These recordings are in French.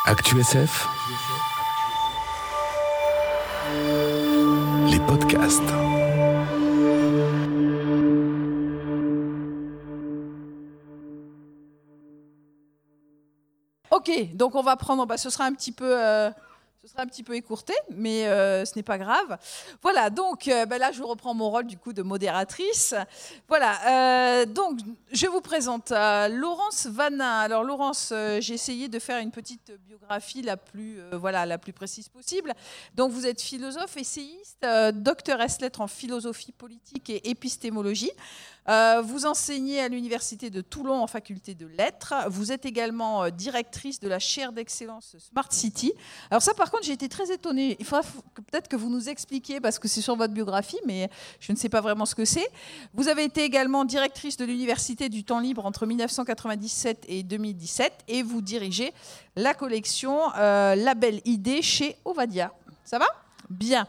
ActuSF, les podcasts. Ok, donc on va prendre, ce sera un petit peu écourté, mais ce n'est pas grave. Voilà, donc là je reprends mon rôle du coup de modératrice. Voilà, donc je vous présente Laurence Vanin. Alors Laurence, j'ai essayé de faire une petite biographie la plus précise possible. Donc vous êtes philosophe, essayiste, docteur ès-lettres en philosophie politique et épistémologie. Vous enseignez à l'université de Toulon en faculté de lettres. Vous êtes également directrice de la chaire d'excellence Smart City. Alors ça, par contre, j'ai été très étonnée. Il faudra peut-être que vous nous expliquiez, parce que c'est sur votre biographie, mais je ne sais pas vraiment ce que c'est. Vous avez été également directrice de l'université du temps libre entre 1997 et 2017, et vous dirigez la collection La Belle Idée chez Ovadia. Ça va ? Bien.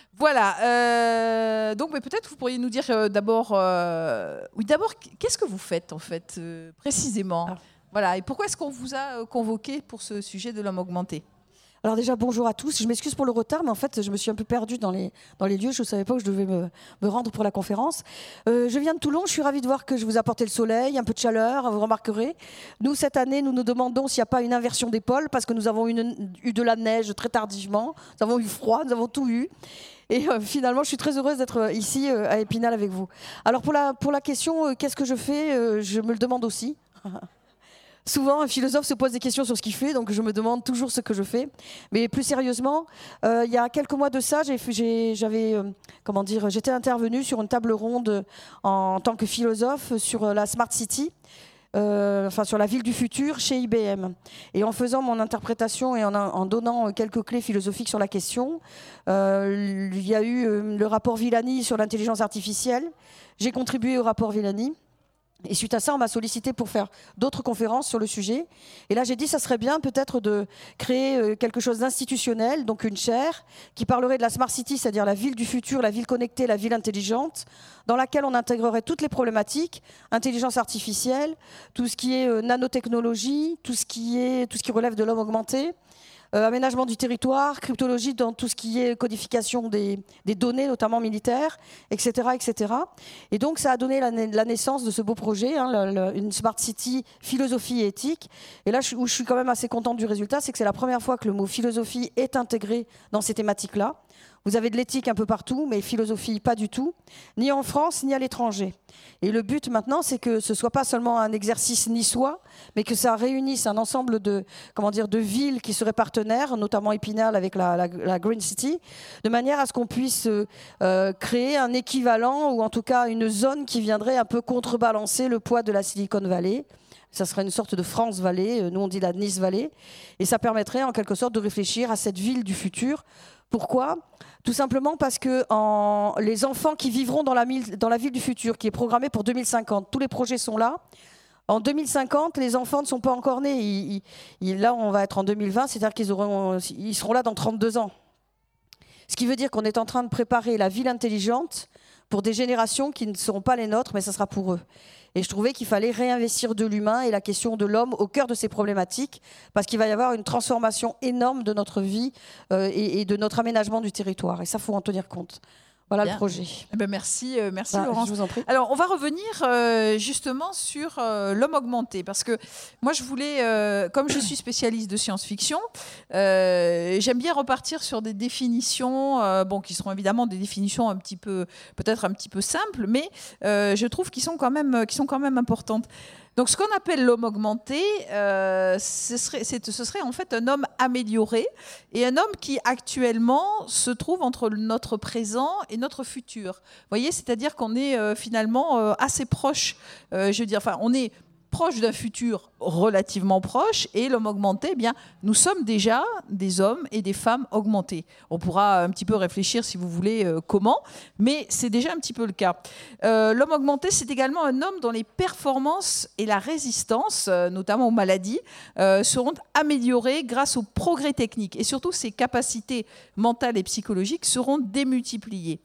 Voilà, donc mais peut-être vous pourriez nous dire d'abord, qu'est-ce que vous faites en fait, précisément. Voilà, et pourquoi est-ce qu'on vous a convoqué pour ce sujet de l'homme augmenté ? Alors déjà, bonjour à tous. Je m'excuse pour le retard, mais en fait, je me suis un peu perdue dans les lieux. Je ne savais pas où je devais me rendre pour la conférence. Je viens de Toulon. Je suis ravie de voir que je vous apportais le soleil, un peu de chaleur. Vous remarquerez. Nous, cette année, nous nous demandons s'il n'y a pas une inversion des pôles, parce que nous avons eu de la neige très tardivement. Nous avons eu froid, nous avons tout eu. Et finalement, je suis très heureuse d'être ici à Épinal avec vous. Alors pour la question, qu'est-ce que je fais ? Je me le demande aussi. Souvent, un philosophe se pose des questions sur ce qu'il fait, donc je me demande toujours ce que je fais. Mais plus sérieusement, il y a quelques mois de ça, j'étais intervenue sur une table ronde en tant que philosophe sur la Smart City. Sur la ville du futur chez IBM. Et en faisant mon interprétation et en donnant quelques clés philosophiques sur la question, il y a eu le rapport Villani sur l'intelligence artificielle. J'ai contribué au rapport Villani. Et suite à ça, on m'a sollicité pour faire d'autres conférences sur le sujet. Et là, j'ai dit, ça serait bien peut-être de créer quelque chose d'institutionnel, donc une chaire, qui parlerait de la Smart City, c'est-à-dire la ville du futur, la ville connectée, la ville intelligente, dans laquelle on intégrerait toutes les problématiques, intelligence artificielle, tout ce qui est nanotechnologie, tout ce qui relève de l'homme augmenté, aménagement du territoire, cryptologie dans tout ce qui est codification des données, notamment militaires, etc., etc. Et donc, ça a donné la naissance de ce beau projet, une Smart City philosophie et éthique. Et là, où je suis quand même assez contente du résultat, c'est que c'est la première fois que le mot philosophie est intégré dans ces thématiques-là. Vous avez de l'éthique un peu partout, mais philosophie, pas du tout, ni en France, ni à l'étranger. Et le but maintenant, c'est que ce ne soit pas seulement un exercice niçois, mais que ça réunisse un ensemble de villes qui seraient partenaires, notamment Épinal avec la Green City, de manière à ce qu'on puisse créer un équivalent, ou en tout cas une zone qui viendrait un peu contrebalancer le poids de la Silicon Valley. Ça serait une sorte de France Valley, nous on dit la Nice Valley, et ça permettrait en quelque sorte de réfléchir à cette ville du futur. Pourquoi ? Tout simplement parce que les enfants qui vivront dans la ville du futur, qui est programmée pour 2050, tous les projets sont là. En 2050, les enfants ne sont pas encore nés. Là, on va être en 2020, c'est-à-dire qu'ils seront là dans 32 ans. Ce qui veut dire qu'on est en train de préparer la ville intelligente pour des générations qui ne seront pas les nôtres, mais ça sera pour eux. Et je trouvais qu'il fallait réinvestir de l'humain et la question de l'homme au cœur de ces problématiques, parce qu'il va y avoir une transformation énorme de notre vie et de notre aménagement du territoire. Et ça, il faut en tenir compte. Voilà le projet. Eh ben merci Laurence. Je vous en prie. Alors, on va revenir justement sur l'homme augmenté, parce que moi, je voulais, comme je suis spécialiste de science-fiction, j'aime bien repartir sur des définitions, qui seront évidemment des définitions peut-être un petit peu simples, mais je trouve qu'ils sont quand même importantes. Donc, ce qu'on appelle l'homme augmenté, ce serait en fait un homme amélioré et un homme qui actuellement se trouve entre notre présent et notre futur. Vous voyez, c'est-à-dire qu'on est finalement assez proche. On est proche d'un futur relativement proche, et l'homme augmenté, eh bien, nous sommes déjà des hommes et des femmes augmentés. On pourra un petit peu réfléchir, si vous voulez, comment, mais c'est déjà un petit peu le cas. L'homme augmenté, c'est également un homme dont les performances et la résistance, notamment aux maladies, seront améliorées grâce au progrès technique, et surtout ses capacités mentales et psychologiques seront démultipliées.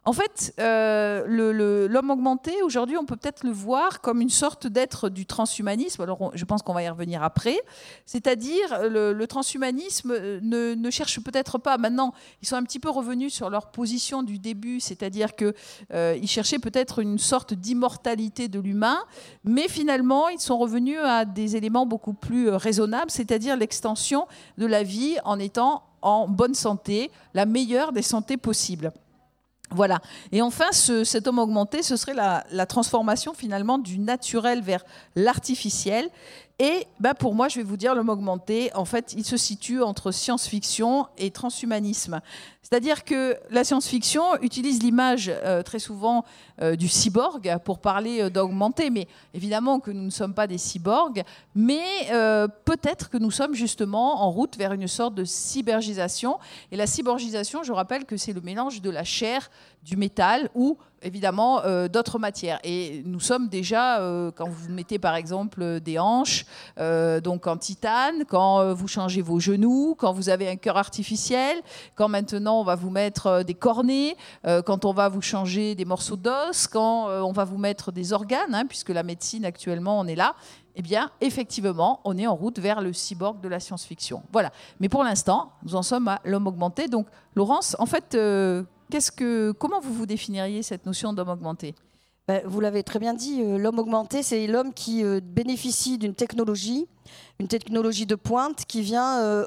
En fait, l'homme augmenté, aujourd'hui, on peut peut-être le voir comme une sorte d'être du transhumanisme. Alors, je pense qu'on va y revenir après. C'est-à-dire, le transhumanisme ne cherche peut-être pas. Maintenant, ils sont un petit peu revenus sur leur position du début, c'est-à-dire qu'ils cherchaient peut-être une sorte d'immortalité de l'humain, mais finalement, ils sont revenus à des éléments beaucoup plus raisonnables, c'est-à-dire l'extension de la vie en étant en bonne santé, la meilleure des santé possibles. Voilà. Et enfin, cet homme augmenté, ce serait la transformation finalement du naturel vers l'artificiel. Et pour moi, je vais vous dire, l'homme augmenté, en fait, il se situe entre science-fiction et transhumanisme. C'est-à-dire que la science-fiction utilise l'image très souvent du cyborg pour parler d'augmenté. Mais évidemment que nous ne sommes pas des cyborgs, mais peut-être que nous sommes justement en route vers une sorte de cybergisation. Et la cyborgisation, je rappelle que c'est le mélange de la chair, du métal ou évidemment d'autres matières. Et nous sommes déjà, quand vous mettez par exemple des hanches, donc en titane, quand vous changez vos genoux, quand vous avez un cœur artificiel, quand maintenant on va vous mettre des cornets, quand on va vous changer des morceaux d'os, quand on va vous mettre des organes, puisque la médecine actuellement on est là, eh bien effectivement on est en route vers le cyborg de la science-fiction. Voilà. Mais pour l'instant, nous en sommes à l'homme augmenté. Donc Laurence, en fait, comment vous définiriez cette notion d'homme augmenté ? Vous l'avez très bien dit, l'homme augmenté, c'est l'homme qui bénéficie d'une technologie de pointe qui vient,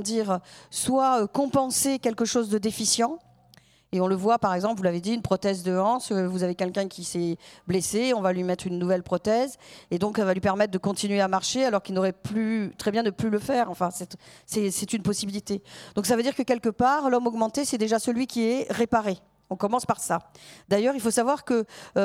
soit compenser quelque chose de déficient. Et on le voit, par exemple, vous l'avez dit, une prothèse de hanche, vous avez quelqu'un qui s'est blessé, on va lui mettre une nouvelle prothèse, et donc elle va lui permettre de continuer à marcher alors qu'il n'aurait très bien de plus le faire. Enfin, c'est une possibilité. Donc ça veut dire que quelque part, l'homme augmenté, c'est déjà celui qui est réparé. On commence par ça. D'ailleurs, il faut savoir que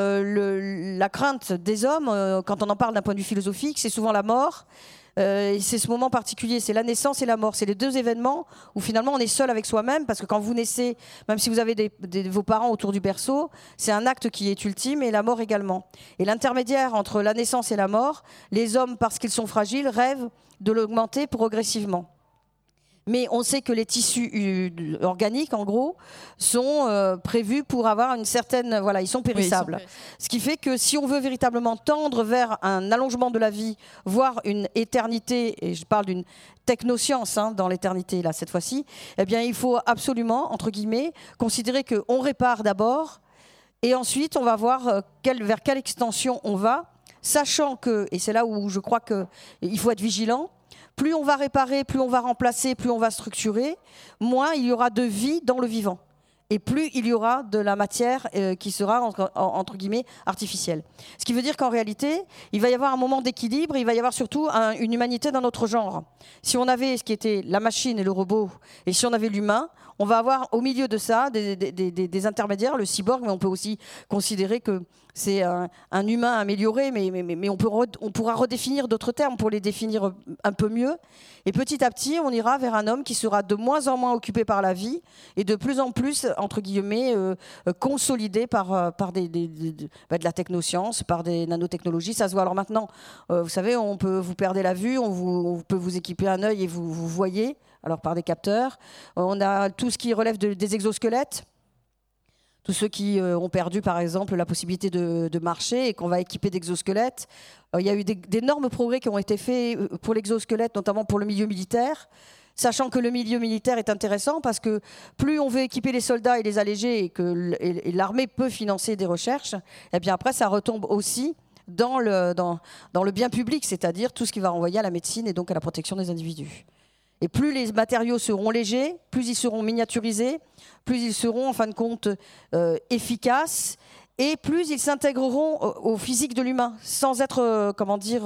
la crainte des hommes, quand on en parle d'un point de vue philosophique, c'est souvent la mort. C'est ce moment particulier, c'est la naissance et la mort. C'est les deux événements où finalement on est seul avec soi-même, parce que quand vous naissez, même si vous avez vos parents autour du berceau, c'est un acte qui est ultime, et la mort également. Et l'intermédiaire entre la naissance et la mort, les hommes, parce qu'ils sont fragiles, rêvent de l'augmenter progressivement. Mais on sait que les tissus organiques, en gros, sont prévus pour avoir une certaine... Voilà, ils sont périssables. Oui, ce qui fait que si on veut véritablement tendre vers un allongement de la vie, voire une éternité, et je parle d'une technoscience dans l'éternité, là, cette fois-ci, eh bien, il faut absolument, entre guillemets, considérer qu'on répare d'abord, et ensuite, on va voir vers quelle extension on va, sachant que, et c'est là où je crois qu'il faut être vigilant, plus on va réparer, plus on va remplacer, plus on va structurer, moins il y aura de vie dans le vivant. Et plus il y aura de la matière qui sera, entre guillemets, artificielle. Ce qui veut dire qu'en réalité, il va y avoir un moment d'équilibre, il va y avoir surtout une humanité dans notre genre. Si on avait ce qui était la machine et le robot, et si on avait l'humain, on va avoir au milieu de ça des intermédiaires, le cyborg, mais on peut aussi considérer que c'est un humain amélioré, mais on pourra redéfinir d'autres termes pour les définir un peu mieux. Et petit à petit, on ira vers un homme qui sera de moins en moins occupé par la vie et de plus en plus, entre guillemets, consolidé par de la technoscience, par des nanotechnologies. Ça se voit. Alors maintenant, vous savez, vous perdez la vue, on peut vous équiper un œil et vous voyez, alors par des capteurs. On a tout ce qui relève des exosquelettes. Tous ceux qui ont perdu, par exemple, la possibilité de marcher et qu'on va équiper d'exosquelettes. Il y a eu d'énormes progrès qui ont été faits pour l'exosquelette, notamment pour le milieu militaire, sachant que le milieu militaire est intéressant parce que plus on veut équiper les soldats et les alléger et que l'armée peut financer des recherches, et bien après, ça retombe aussi dans le bien public, c'est-à-dire tout ce qui va renvoyer à la médecine et donc à la protection des individus. Et plus les matériaux seront légers, plus ils seront miniaturisés, plus ils seront en fin de compte efficaces, et plus ils s'intégreront au physique de l'humain, sans être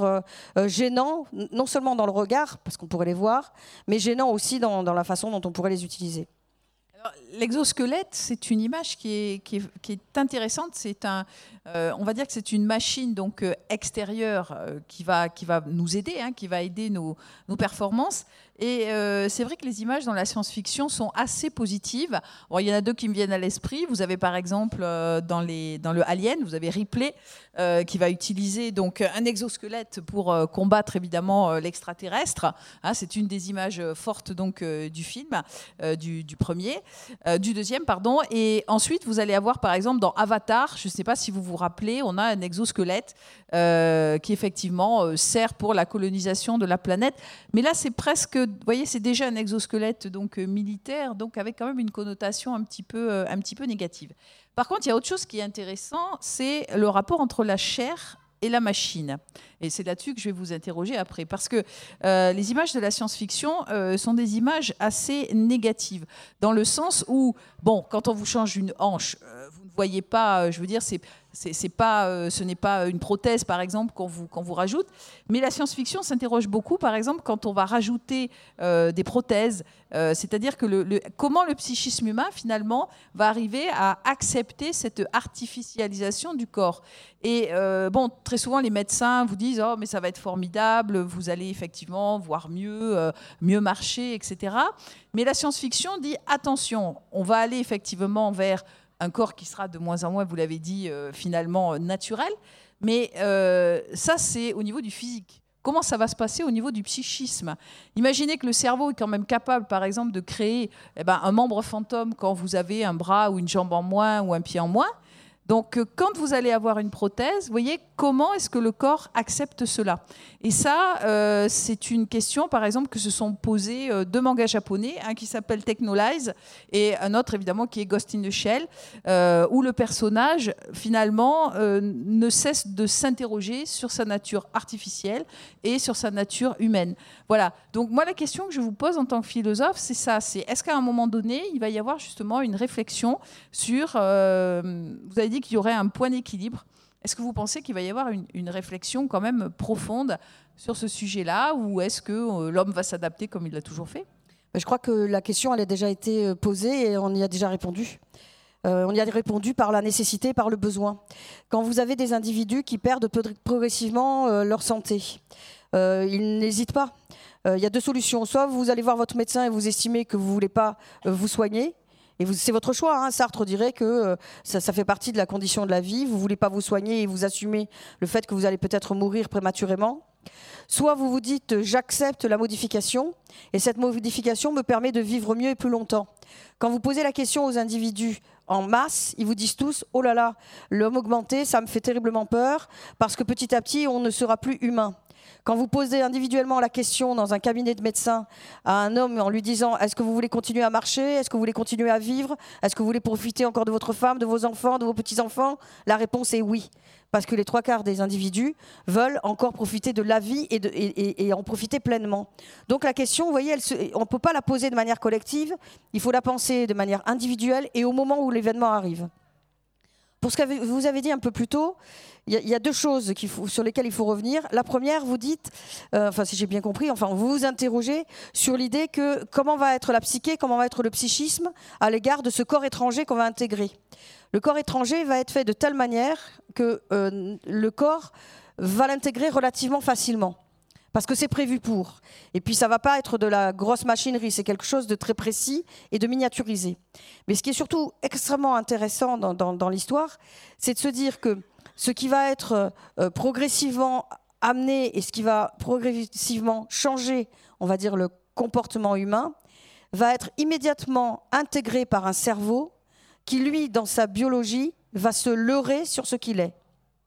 gênants, non seulement dans le regard, parce qu'on pourrait les voir, mais gênants aussi dans la façon dont on pourrait les utiliser. L'exosquelette, c'est une image qui est intéressante. On va dire que c'est une machine donc extérieure qui va nous aider, qui va aider nos performances. Et c'est vrai que les images dans la science-fiction sont assez positives. Bon, il y en a deux qui me viennent à l'esprit. Vous avez par exemple dans le Alien, vous avez Ripley qui va utiliser donc un exosquelette pour combattre évidemment l'extraterrestre. C'est une des images fortes donc du film, du premier. du deuxième, pardon. Et ensuite, vous allez avoir, par exemple, dans Avatar, je ne sais pas si vous vous rappelez, on a un exosquelette qui effectivement sert pour la colonisation de la planète. Mais là, c'est presque, vous voyez, c'est déjà un exosquelette donc militaire, donc avec quand même une connotation un petit peu négative. Par contre, il y a autre chose qui est intéressant, c'est le rapport entre la chair et la machine. Et c'est là-dessus que je vais vous interroger après. Parce que les images de la science-fiction sont des images assez négatives. Dans le sens où, bon, quand on vous change une hanche, vous ne voyez pas, je veux dire, ce n'est pas une prothèse, par exemple, qu'on vous rajoute. Mais la science-fiction s'interroge beaucoup, par exemple, quand on va rajouter des prothèses. C'est-à-dire que comment le psychisme humain, finalement, va arriver à accepter cette artificialisation du corps. Et bon, très souvent, les médecins vous disent « Oh, mais ça va être formidable, vous allez effectivement voir mieux marcher, etc. » Mais la science-fiction dit « Attention, on va aller effectivement vers un corps qui sera de moins en moins, vous l'avez dit, finalement naturel. Mais ça, c'est au niveau du physique. Comment ça va se passer au niveau du psychisme ? Imaginez que le cerveau est quand même capable, par exemple, de créer un membre fantôme quand vous avez un bras ou une jambe en moins ou un pied en moins. Donc, quand vous allez avoir une prothèse, vous voyez, comment est-ce que le corps accepte cela ? Et ça, c'est une question, par exemple, que se sont posées deux mangas japonais, un qui s'appelle Technolize et un autre, évidemment, qui est Ghost in the Shell, où le personnage, finalement, ne cesse de s'interroger sur sa nature artificielle et sur sa nature humaine. Voilà. Donc, moi, la question que je vous pose en tant que philosophe, c'est ça. C'est est-ce qu'à un moment donné, il va y avoir justement une réflexion sur... vous avez dit qu'il y aurait un point d'équilibre. Est-ce que vous pensez qu'il va y avoir une réflexion quand même profonde sur ce sujet-là, ou est-ce que l'homme va s'adapter comme il l'a toujours fait ? Je crois que la question elle a déjà été posée et on y a déjà répondu. On y a répondu par la nécessité, par le besoin. Quand vous avez des individus qui perdent progressivement leur santé, ils n'hésitent pas. Il y a deux solutions. Soit vous allez voir votre médecin et vous estimez que vous ne voulez pas vous soigner. Et c'est votre choix. Hein. Sartre dirait que ça fait partie de la condition de la vie. Vous ne voulez pas vous soigner et vous assumez le fait que vous allez peut-être mourir prématurément. Soit vous vous dites « j'accepte la modification et cette modification me permet de vivre mieux et plus longtemps ». Quand vous posez la question aux individus en masse, ils vous disent tous « oh là là, l'homme augmenté, ça me fait terriblement peur parce que petit à petit, on ne sera plus humain ». Quand vous posez individuellement la question dans un cabinet de médecin à un homme en lui disant « est-ce que vous voulez continuer à marcher ? Est-ce que vous voulez continuer à vivre ? Est-ce que vous voulez profiter encore de votre femme, de vos enfants, de vos petits-enfants ?» La réponse est oui. Parce que les 3/4 des individus veulent encore profiter de la vie et en profiter pleinement. Donc la question, vous voyez, on ne peut pas la poser de manière collective, il faut la penser de manière individuelle et au moment où l'événement arrive. Pour ce que vous avez dit un peu plus tôt, il y a deux choses sur lesquelles il faut revenir. La première, vous dites, si j'ai bien compris, vous vous interrogez sur l'idée que comment va être la psyché, comment va être le psychisme à l'égard de ce corps étranger qu'on va intégrer. Le corps étranger va être fait de telle manière que le corps va l'intégrer relativement facilement. Parce que c'est prévu pour. Et puis ça ne va pas être de la grosse machinerie, c'est quelque chose de très précis et de miniaturisé. Mais ce qui est surtout extrêmement intéressant dans l'histoire, c'est de se dire que ce qui va être progressivement amené et ce qui va progressivement changer, on va dire, le comportement humain, va être immédiatement intégré par un cerveau qui, lui, dans sa biologie, va se leurrer sur ce qu'il est.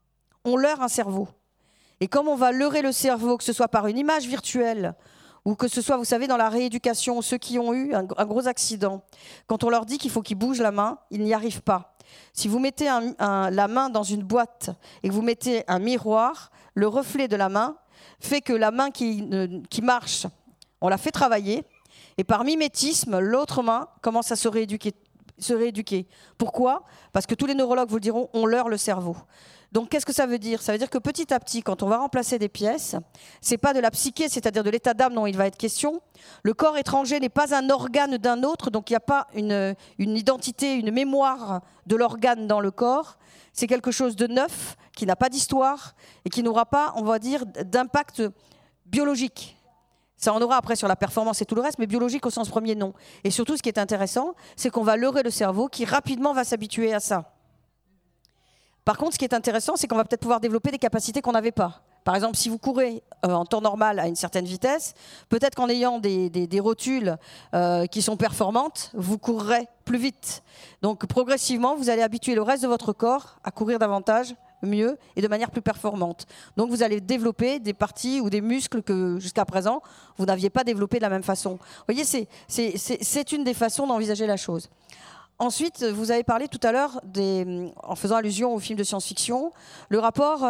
On leurre un cerveau. Et comme on va leurrer le cerveau, que ce soit par une image virtuelle ou que ce soit, vous savez, dans la rééducation, ceux qui ont eu un gros accident, quand on leur dit qu'il faut qu'ils bougent la main, ils n'y arrivent pas. Si vous mettez la main dans une boîte et que vous mettez un miroir, le reflet de la main fait que la main qui marche, on la fait travailler, et par mimétisme, l'autre main commence à se rééduquer. Pourquoi ? Parce que tous les neurologues vous le diront, on leurre le cerveau. Donc, qu'est-ce que ça veut dire ? Ça veut dire que petit à petit, quand on va remplacer des pièces, ce n'est pas de la psyché, c'est-à-dire de l'état d'âme dont il va être question. Le corps étranger n'est pas un organe d'un autre, donc il n'y a pas une identité, une mémoire de l'organe dans le corps. C'est quelque chose de neuf, qui n'a pas d'histoire et qui n'aura pas, on va dire, d'impact biologique. Ça en aura après sur la performance et tout le reste, mais biologique au sens premier, non. Et surtout, ce qui est intéressant, c'est qu'on va leurrer le cerveau qui rapidement va s'habituer à ça. Par contre, ce qui est intéressant, c'est qu'on va peut-être pouvoir développer des capacités qu'on n'avait pas. Par exemple, si vous courez en temps normal à une certaine vitesse, peut-être qu'en ayant des rotules qui sont performantes, vous courrez plus vite. Donc progressivement, vous allez habituer le reste de votre corps à courir davantage, mieux et de manière plus performante. Donc vous allez développer des parties ou des muscles que jusqu'à présent, vous n'aviez pas développés de la même façon. Vous voyez, c'est une des façons d'envisager la chose. Ensuite, vous avez parlé tout à l'heure, en faisant allusion aux films de science-fiction, le rapport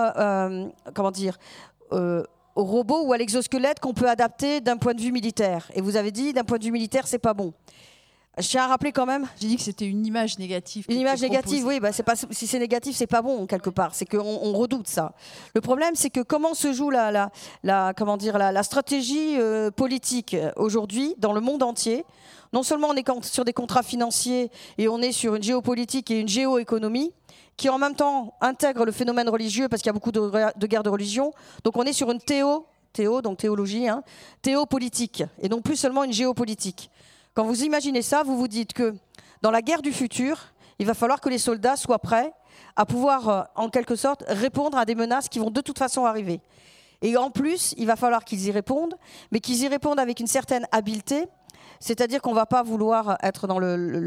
au robot ou à l'exosquelette qu'on peut adapter d'un point de vue militaire. Et vous avez dit, d'un point de vue militaire, c'est pas bon. Je tiens à rappeler quand même. J'ai dit que c'était une image négative. Une image négative, oui. Bah, si c'est négatif, c'est pas bon quelque part. C'est qu'on redoute ça. Le problème, c'est que comment se joue la stratégie politique aujourd'hui dans le monde entier. Non seulement on est sur des contrats financiers et on est sur une géopolitique et une géoéconomie qui en même temps intègre le phénomène religieux parce qu'il y a beaucoup de guerres de religion. Donc on est sur une donc théologie, théopolitique et non plus seulement une géopolitique. Quand vous imaginez ça, vous vous dites que dans la guerre du futur, il va falloir que les soldats soient prêts à pouvoir, en quelque sorte, répondre à des menaces qui vont de toute façon arriver. Et en plus, il va falloir qu'ils y répondent, mais qu'ils y répondent avec une certaine habileté, c'est-à-dire qu'on ne va pas vouloir être dans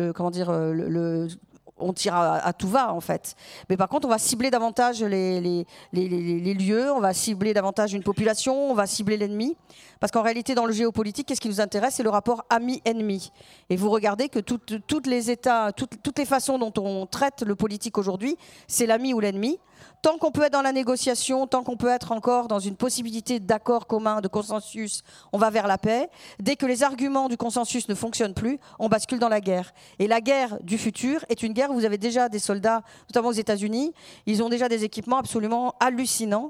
on tire à tout va, en fait. Mais par contre, on va cibler davantage les lieux, on va cibler davantage une population, on va cibler l'ennemi. Parce qu'en réalité, dans le géopolitique, qu'est-ce qui nous intéresse? C'est le rapport ami-ennemi. Et vous regardez que toutes les façons dont on traite le politique aujourd'hui, c'est l'ami ou l'ennemi. Tant qu'on peut être dans la négociation, tant qu'on peut être encore dans une possibilité d'accord commun, de consensus, on va vers la paix. Dès que les arguments du consensus ne fonctionnent plus, on bascule dans la guerre. Et la guerre du futur est une guerre où vous avez déjà des soldats, notamment aux États-Unis, ils ont déjà des équipements absolument hallucinants,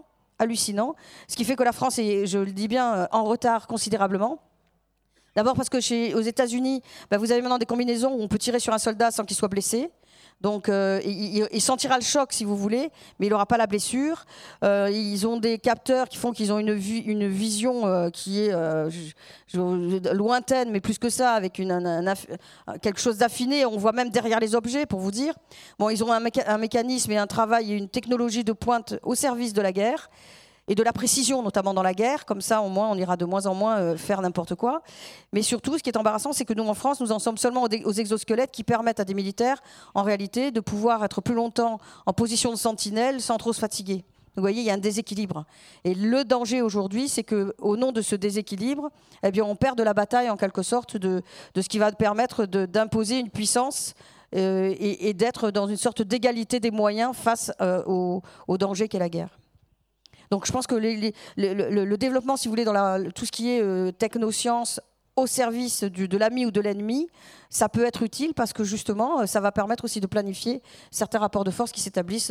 ce qui fait que la France est, je le dis bien, en retard considérablement. D'abord parce que aux États-Unis, vous avez maintenant des combinaisons où on peut tirer sur un soldat sans qu'il soit blessé. Donc, il sentira le choc, si vous voulez, mais il n'aura pas la blessure. Ils ont des capteurs qui font qu'ils ont une vision qui est lointaine, mais plus que ça, avec quelque chose d'affiné. On voit même derrière les objets, pour vous dire. Bon, ils ont un mécanisme et un travail et une technologie de pointe au service de la guerre. Et de la précision, notamment dans la guerre. Comme ça, au moins, on ira de moins en moins faire n'importe quoi. Mais surtout, ce qui est embarrassant, c'est que nous, en France, nous en sommes seulement aux exosquelettes qui permettent à des militaires, en réalité, de pouvoir être plus longtemps en position de sentinelle sans trop se fatiguer. Donc, vous voyez, il y a un déséquilibre. Et le danger aujourd'hui, c'est qu'au nom de ce déséquilibre, eh bien, on perd de la bataille, en quelque sorte, de ce qui va permettre d'imposer une puissance et d'être dans une sorte d'égalité des moyens face au danger qu'est la guerre. Donc je pense que le développement, si vous voulez, dans tout ce qui est technosciences au service de l'ami ou de l'ennemi, ça peut être utile parce que justement, ça va permettre aussi de planifier certains rapports de force qui s'établissent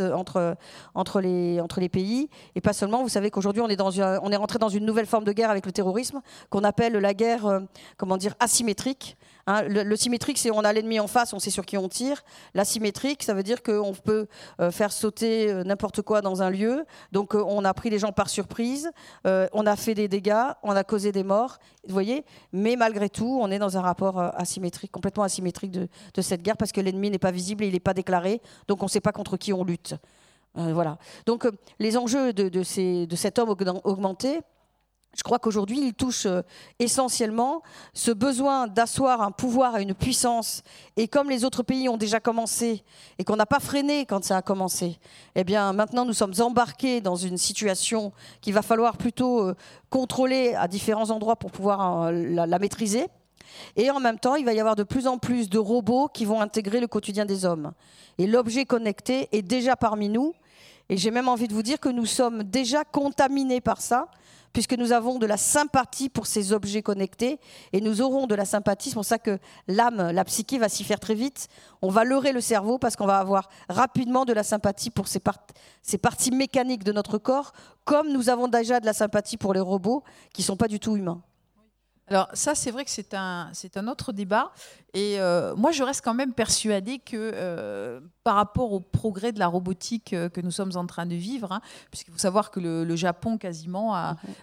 entre les pays. Et pas seulement, vous savez qu'aujourd'hui, on est rentré dans une nouvelle forme de guerre avec le terrorisme qu'on appelle la guerre asymétrique. Hein, le symétrique, c'est on a l'ennemi en face, on sait sur qui on tire. L'asymétrique, ça veut dire qu'on peut faire sauter n'importe quoi dans un lieu. Donc on a pris les gens par surprise, on a fait des dégâts, on a causé des morts, vous voyez. Mais malgré tout, on est dans un rapport asymétrique, complètement asymétrique de cette guerre parce que l'ennemi n'est pas visible et il n'est pas déclaré. Donc on ne sait pas contre qui on lutte. Voilà. Donc les enjeux de cet homme augmenté, je crois qu'aujourd'hui, il touche essentiellement ce besoin d'asseoir un pouvoir et une puissance. Et comme les autres pays ont déjà commencé et qu'on n'a pas freiné quand ça a commencé, eh bien maintenant nous sommes embarqués dans une situation qu'il va falloir plutôt contrôler à différents endroits pour pouvoir la maîtriser. Et en même temps, il va y avoir de plus en plus de robots qui vont intégrer le quotidien des hommes. Et l'objet connecté est déjà parmi nous. Et j'ai même envie de vous dire que nous sommes déjà contaminés par ça, puisque nous avons de la sympathie pour ces objets connectés, et nous aurons de la sympathie, c'est pour ça que l'âme, la psyché va s'y faire très vite. On va leurrer le cerveau parce qu'on va avoir rapidement de la sympathie pour ces parties mécaniques de notre corps, comme nous avons déjà de la sympathie pour les robots qui ne sont pas du tout humains. Alors ça, c'est vrai que c'est un autre débat. Et moi, je reste quand même persuadée que par rapport au progrès de la robotique que nous sommes en train de vivre, puisqu'il faut savoir que le Japon quasiment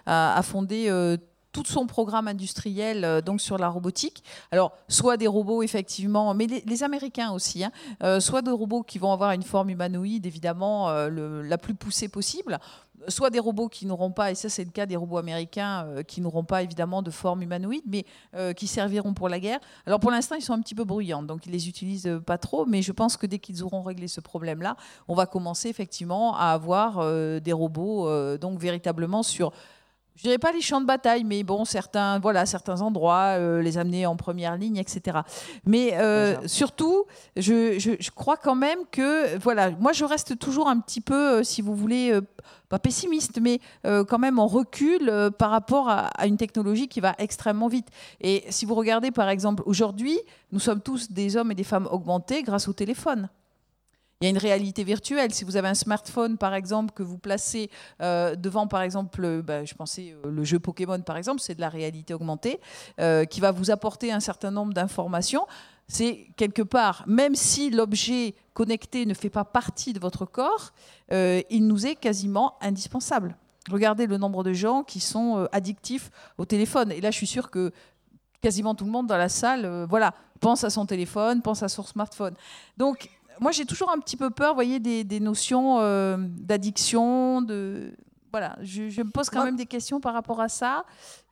a fondé tout son programme industriel donc sur la robotique. Alors, soit des robots, effectivement, mais les Américains aussi, soit des robots qui vont avoir une forme humanoïde, évidemment, la plus poussée possible. soit des robots qui n'auront pas, et ça c'est le cas des robots américains, qui n'auront pas évidemment de forme humanoïde, mais qui serviront pour la guerre. Alors pour l'instant, ils sont un petit peu bruyants, donc ils les utilisent pas trop, mais je pense que dès qu'ils auront réglé ce problème-là, on va commencer effectivement à avoir des robots donc véritablement sur... Je dirais pas les champs de bataille, mais bon, certains endroits, les amener en première ligne, etc. Mais surtout, je crois quand même que, voilà, moi je reste toujours un petit peu, si vous voulez, pas pessimiste, mais quand même en recul par rapport à une technologie qui va extrêmement vite. Et si vous regardez, par exemple, aujourd'hui, nous sommes tous des hommes et des femmes augmentés grâce au téléphone. Il y a une réalité virtuelle. Si vous avez un smartphone, par exemple, que vous placez devant, par exemple, je pensais le jeu Pokémon, par exemple, c'est de la réalité augmentée, qui va vous apporter un certain nombre d'informations. C'est quelque part, même si l'objet connecté ne fait pas partie de votre corps, il nous est quasiment indispensable. Regardez le nombre de gens qui sont addictifs au téléphone. Et là, je suis sûre que quasiment tout le monde dans la salle pense à son téléphone, pense à son smartphone. Donc, moi, j'ai toujours un petit peu peur, vous voyez, des notions d'addiction, voilà, je me pose quand même des questions par rapport à ça.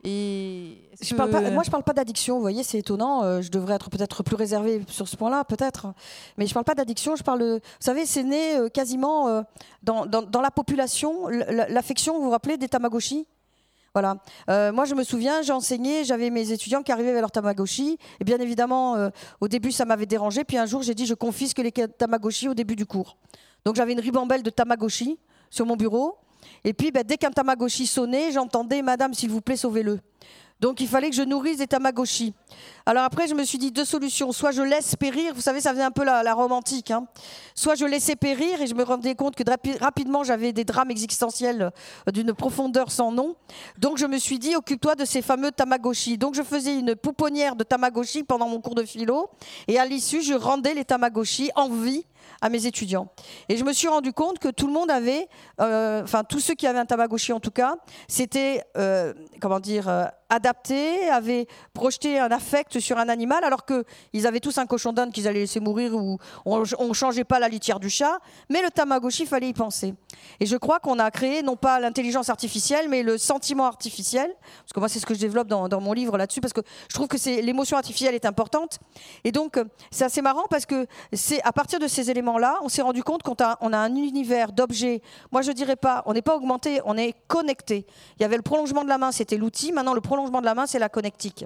Et moi, je parle pas d'addiction. Vous voyez, c'est étonnant. Je devrais être peut-être plus réservée sur ce point-là, peut-être. Mais je parle pas d'addiction. Je parle. Vous savez, c'est né quasiment dans la population. L'affection, vous vous rappelez des Tamagotchi? Voilà. Moi, je me souviens, j'ai enseigné, j'avais mes étudiants qui arrivaient avec leur Tamagotchi. Et bien évidemment, au début, ça m'avait dérangé. Puis un jour, j'ai dit, je confisque les Tamagotchi au début du cours. Donc, j'avais une ribambelle de Tamagotchi sur mon bureau. Et puis, dès qu'un Tamagotchi sonnait, j'entendais, Madame, s'il vous plaît, sauvez-le. Donc, il fallait que je nourrisse des Tamagotchi. Alors après, je me suis dit deux solutions. Soit je laisse périr, vous savez, ça faisait un peu la romantique. Hein. Soit je laissais périr et je me rendais compte que rapidement, j'avais des drames existentiels d'une profondeur sans nom. Donc, je me suis dit, occupe-toi de ces fameux Tamagotchi. Donc, je faisais une pouponnière de Tamagotchi pendant mon cours de philo. Et à l'issue, je rendais les Tamagotchi en vie à mes étudiants. Et je me suis rendu compte que tout le monde avait, tous ceux qui avaient un Tamagotchi en tout cas, c'était, adapté, avaient projeté un affect sur un animal, alors qu'ils avaient tous un cochon d'Inde qu'ils allaient laisser mourir, ou on ne changeait pas la litière du chat, mais le Tamagotchi, il fallait y penser. Et je crois qu'on a créé, non pas l'intelligence artificielle, mais le sentiment artificiel, parce que moi, c'est ce que je développe dans mon livre là-dessus, parce que je trouve que l'émotion artificielle est importante. Et donc, c'est assez marrant, parce que c'est à partir de ces éléments-là, on s'est rendu compte qu'on a un univers d'objets. Moi, je dirais pas, on n'est pas augmenté, on est connecté. Il y avait le prolongement de la main, c'était l'outil. Maintenant, le prolongement de la main, c'est la connectique.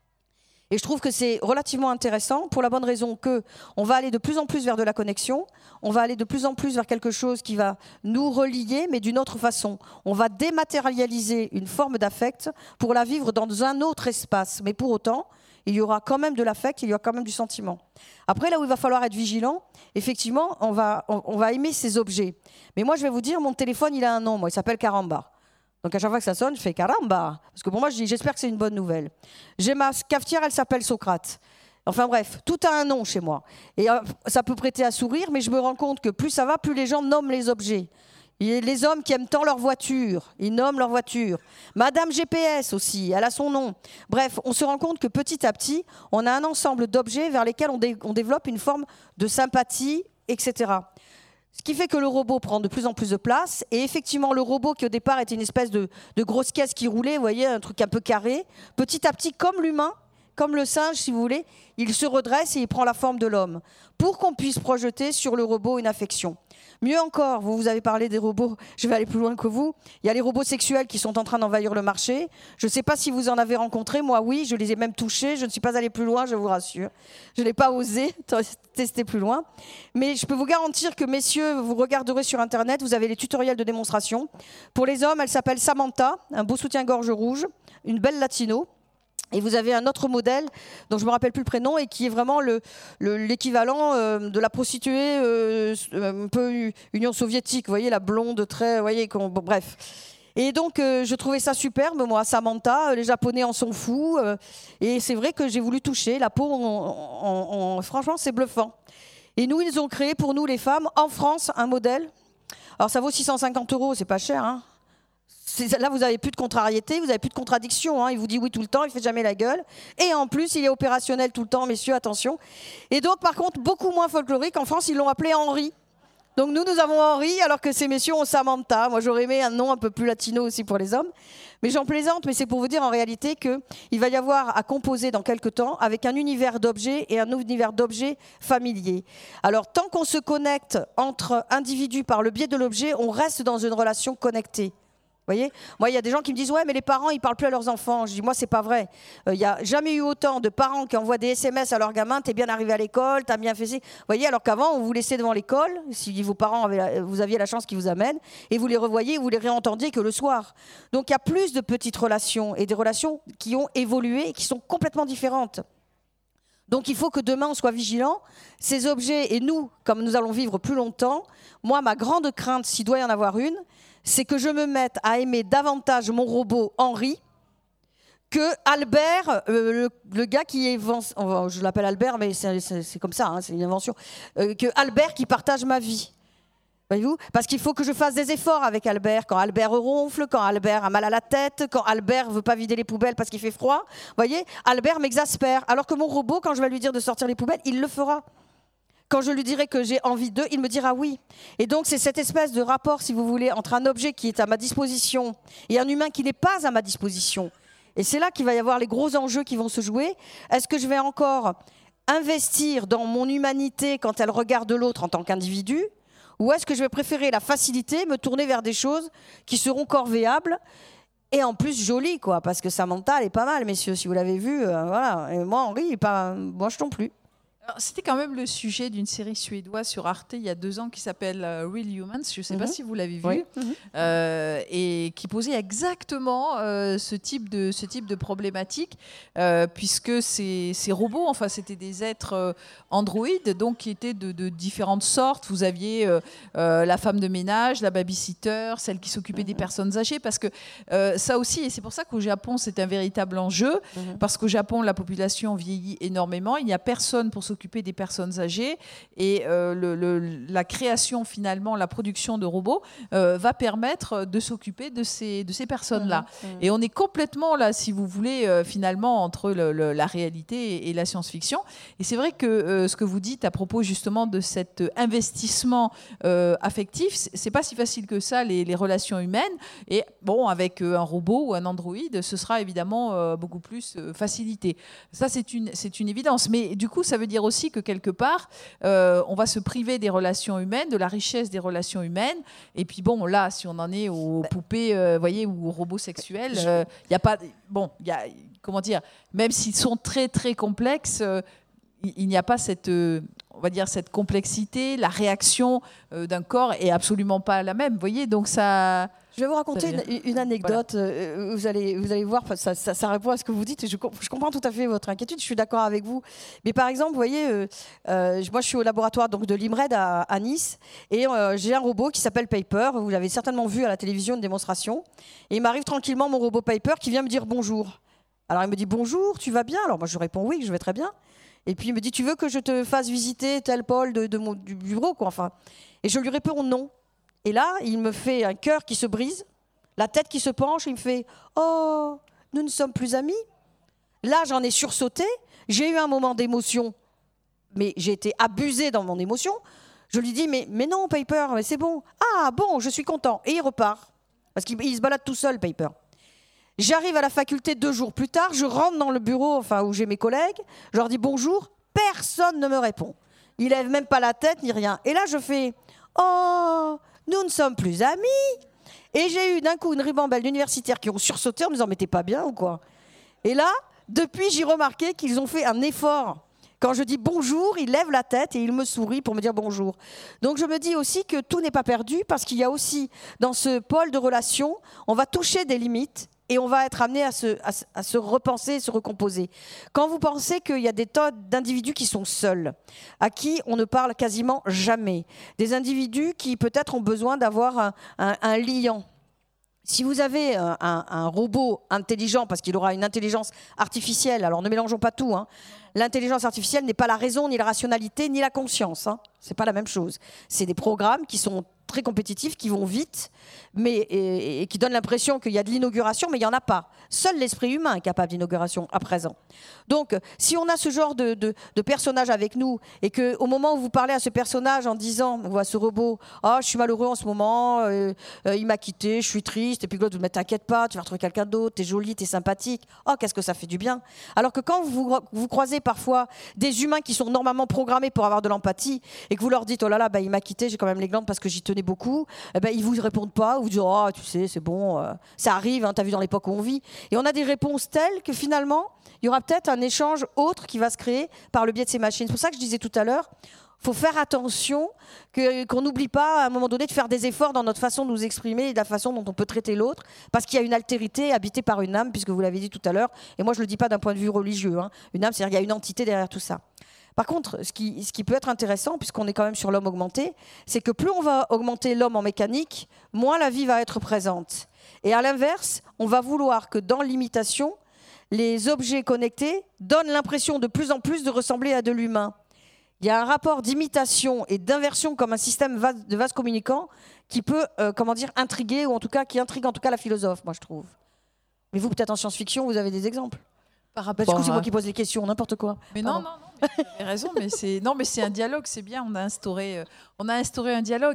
Et je trouve que c'est relativement intéressant pour la bonne raison qu'on va aller de plus en plus vers de la connexion, on va aller de plus en plus vers quelque chose qui va nous relier, mais d'une autre façon. On va dématérialiser une forme d'affect pour la vivre dans un autre espace. Mais pour autant, il y aura quand même de l'affect, il y aura quand même du sentiment. Après, là où il va falloir être vigilant, effectivement, on va aimer ces objets. Mais moi, je vais vous dire, mon téléphone, il a un nom, moi, il s'appelle Caramba. Donc à chaque fois que ça sonne, je fais caramba. Parce que pour moi, je dis, j'espère que c'est une bonne nouvelle. J'ai ma cafetière, elle s'appelle Socrate. Enfin bref, tout a un nom chez moi. Et ça peut prêter à sourire, mais je me rends compte que plus ça va, plus les gens nomment les objets. Et les hommes qui aiment tant leur voiture, ils nomment leur voiture. Madame GPS aussi, elle a son nom. Bref, on se rend compte que petit à petit, on a un ensemble d'objets vers lesquels on développe une forme de sympathie, etc. Ce qui fait que le robot prend de plus en plus de place. Et effectivement, le robot qui au départ était une espèce de grosse caisse qui roulait, vous voyez, un truc un peu carré, petit à petit, comme l'humain, comme le singe si vous voulez, il se redresse et il prend la forme de l'homme pour qu'on puisse projeter sur le robot une affection. Mieux encore, vous avez parlé des robots, je vais aller plus loin que vous. Il y a les robots sexuels qui sont en train d'envahir le marché. Je ne sais pas si vous en avez rencontré, moi oui, je les ai même touchés. Je ne suis pas allée plus loin, je vous rassure. Je n'ai pas osé tester plus loin. Mais je peux vous garantir que, messieurs, vous regarderez sur Internet, vous avez les tutoriels de démonstration. Pour les hommes, elle s'appelle Samantha, un beau soutien-gorge rouge, une belle latino. Et vous avez un autre modèle, dont je ne me rappelle plus le prénom, et qui est vraiment l'équivalent de la prostituée un peu Union soviétique, vous voyez, la blonde, très, vous voyez, bref. Et donc, je trouvais ça superbe, moi, Samantha, les Japonais en sont fous, et c'est vrai que j'ai voulu toucher, la peau, franchement, c'est bluffant. Et nous, ils ont créé pour nous, les femmes, en France, un modèle. Alors, ça vaut 650 €, c'est pas cher, hein. Là, vous n'avez plus de contrariété, vous n'avez plus de contradiction. Hein. Il vous dit oui tout le temps, il ne fait jamais la gueule. Et en plus, il est opérationnel tout le temps, messieurs, attention. Et donc, par contre, beaucoup moins folklorique. En France, ils l'ont appelé Henri. Donc nous avons Henri, alors que ces messieurs ont Samantha. Moi, j'aurais aimé un nom un peu plus latino aussi pour les hommes. Mais j'en plaisante, mais c'est pour vous dire en réalité qu'il va y avoir à composer dans quelques temps avec un univers d'objets et un univers d'objets familiers. Alors, tant qu'on se connecte entre individus par le biais de l'objet, on reste dans une relation connectée. Vous voyez, moi, il y a des gens qui me disent « Ouais, mais les parents, ils ne parlent plus à leurs enfants. » Je dis « Moi, c'est pas vrai. Il n'y a jamais eu autant de parents qui envoient des SMS à leurs gamins. T'es bien arrivé à l'école, t'as bien fait ça. » Vous voyez, alors qu'avant, on vous laissait devant l'école, si vos parents vous aviez la chance qu'ils vous amènent, et vous les revoyez, vous les réentendiez que le soir. Donc, il y a plus de petites relations, et des relations qui ont évolué et qui sont complètement différentes. Donc, il faut que demain, on soit vigilant. Ces objets, et nous, comme nous allons vivre plus longtemps, moi, ma grande crainte, s'il doit y en avoir une, c'est que je me mette à aimer davantage mon robot Henri que Albert, le gars qui est... Je l'appelle Albert, mais c'est comme ça, hein, c'est une invention. Que Albert qui partage ma vie. Voyez-vous ? Parce qu'il faut que je fasse des efforts avec Albert. Quand Albert ronfle, quand Albert a mal à la tête, quand Albert ne veut pas vider les poubelles parce qu'il fait froid. Vous voyez ? Albert m'exaspère. Alors que mon robot, quand je vais lui dire de sortir les poubelles, il le fera. Quand je lui dirai que j'ai envie d'eux, il me dira oui. Et donc, c'est cette espèce de rapport, si vous voulez, entre un objet qui est à ma disposition et un humain qui n'est pas à ma disposition. Et c'est là qu'il va y avoir les gros enjeux qui vont se jouer. Est-ce que je vais encore investir dans mon humanité quand elle regarde l'autre en tant qu'individu ? Ou est-ce que je vais préférer la facilité, me tourner vers des choses qui seront corvéables et en plus jolies, quoi, parce que Samantha, elle est pas mal, messieurs, si vous l'avez vu. Voilà. Et moi, Henri, moi, je non plus. C'était quand même le sujet d'une série suédoise sur Arte il y a 2 ans qui s'appelle Real Humans. Je ne sais pas si vous l'avez vu. Oui. Et qui posait exactement ce type de problématique, puisque ces robots, enfin, c'était des êtres androïdes, donc qui étaient de différentes sortes. Vous aviez la femme de ménage, la babysitter, celle qui s'occupait des personnes âgées, parce que ça aussi, et c'est pour ça qu'au Japon, c'est un véritable enjeu, parce qu'au Japon, la population vieillit énormément. Il n'y a personne pour s'occuper des personnes âgées, et la création, finalement, la production de robots va permettre de s'occuper de ces personnes-là. Et on est complètement là, si vous voulez, finalement, entre la réalité et la science-fiction. Et c'est vrai que ce que vous dites à propos justement de cet investissement affectif, c'est pas si facile que ça, les relations humaines. Et bon, avec un robot ou un androïde, ce sera évidemment beaucoup plus facilité. Ça, c'est une évidence. Mais du coup, ça veut dire aussi que quelque part, on va se priver des relations humaines, de la richesse des relations humaines. Et puis bon, là, si on en est aux poupées, voyez, ou aux robots sexuels, il n'y a pas... Bon, il y a... Comment dire ? Même s'ils sont très, très complexes, il n'y a pas cette... on va dire cette complexité, la réaction d'un corps est absolument pas la même. Vous voyez, donc ça... Je vais vous raconter une anecdote. Voilà. Vous allez voir, ça répond à ce que vous dites. Et je comprends tout à fait votre inquiétude. Je suis d'accord avec vous. Mais par exemple, vous voyez, moi, je suis au laboratoire donc, de l'IMRED à Nice. Et j'ai un robot qui s'appelle Paper. Vous l'avez certainement vu à la télévision, une démonstration. Et il m'arrive tranquillement, mon robot Paper, qui vient me dire bonjour. Alors, il me dit bonjour, tu vas bien ? Alors, moi, je réponds oui, je vais très bien. Et puis, il me dit, tu veux que je te fasse visiter tel pôle du bureau, quoi, enfin. Et je lui réponds non. Et là, il me fait un cœur qui se brise, la tête qui se penche, il me fait « Oh, nous ne sommes plus amis ?» Là, j'en ai sursauté, j'ai eu un moment d'émotion, mais j'ai été abusée dans mon émotion. Je lui dis « Mais non, Paper, mais c'est bon. Ah, bon, je suis content. » Et il repart, parce qu'il se balade tout seul, Paper. J'arrive à la faculté 2 jours plus tard, je rentre dans le bureau enfin, où j'ai mes collègues, je leur dis « Bonjour », personne ne me répond. Il lève même pas la tête, ni rien. Et là, je fais « Oh !» Nous ne sommes plus amis. Et j'ai eu d'un coup une ribambelle d'universitaires qui ont sursauté en me disant « Mais t'es pas bien ou quoi ?» Et là, depuis, j'ai remarqué qu'ils ont fait un effort. Quand je dis bonjour, ils lèvent la tête et ils me sourient pour me dire bonjour. Donc je me dis aussi que tout n'est pas perdu parce qu'il y a aussi, dans ce pôle de relations, on va toucher des limites et on va être amené à se repenser, se recomposer. Quand vous pensez qu'il y a des tas d'individus qui sont seuls, à qui on ne parle quasiment jamais, des individus qui peut-être ont besoin d'avoir un liant. Si vous avez un robot intelligent, parce qu'il aura une intelligence artificielle, alors ne mélangeons pas tout, hein. L'intelligence artificielle n'est pas la raison, ni la rationalité, ni la conscience. Hein. Ce n'est pas la même chose. C'est des programmes qui sont très compétitifs, qui vont vite, mais, et qui donnent l'impression qu'il y a de l'inauguration, mais il n'y en a pas. Seul l'esprit humain est capable d'inauguration à présent. Donc, si on a ce genre de personnage avec nous, et qu'au moment où vous parlez à ce personnage en disant, on voit ce robot, « Ah, je suis malheureux en ce moment, il m'a quitté, je suis triste », et puis l'autre, « Mais t'inquiète pas, tu vas retrouver quelqu'un d'autre, t'es jolie, t'es sympathique. Oh, qu'est-ce que ça fait du bien !» Alors que quand vous croisez parfois des humains qui sont normalement programmés pour avoir de l'empathie, et que vous leur dites, « Oh là là, il m'a quitté, j'ai quand même les glandes parce que j'y tenais beaucoup », ils vous répondent pas, ou vous disent, « Oh, tu sais, c'est bon, ça arrive, hein, t'as vu dans l'époque où on vit ». Et on a des réponses telles que finalement, il y aura peut-être un échange autre qui va se créer par le biais de ces machines. C'est pour ça que je disais tout à l'heure, il faut faire attention qu'on n'oublie pas à un moment donné de faire des efforts dans notre façon de nous exprimer et de la façon dont on peut traiter l'autre, parce qu'il y a une altérité habitée par une âme, puisque vous l'avez dit tout à l'heure, et moi je ne le dis pas d'un point de vue religieux, hein. Une âme, c'est-à-dire qu'il y a une entité derrière tout ça. Par contre, ce qui peut être intéressant, puisqu'on est quand même sur l'homme augmenté, c'est que plus on va augmenter l'homme en mécanique, moins la vie va être présente. Et à l'inverse, on va vouloir que dans l'imitation, les objets connectés donnent l'impression de plus en plus de ressembler à de l'humain. Il y a un rapport d'imitation et d'inversion comme un système de vase communicant qui peut, intriguer, ou en tout cas qui intrigue en tout cas la philosophe, moi je trouve. Mais vous, peut-être en science-fiction, vous avez des exemples. Par rapport du coup, c'est moi qui pose les questions, n'importe quoi. Mais non, mais vous avez raison, mais c'est un dialogue, c'est bien, on a instauré un dialogue.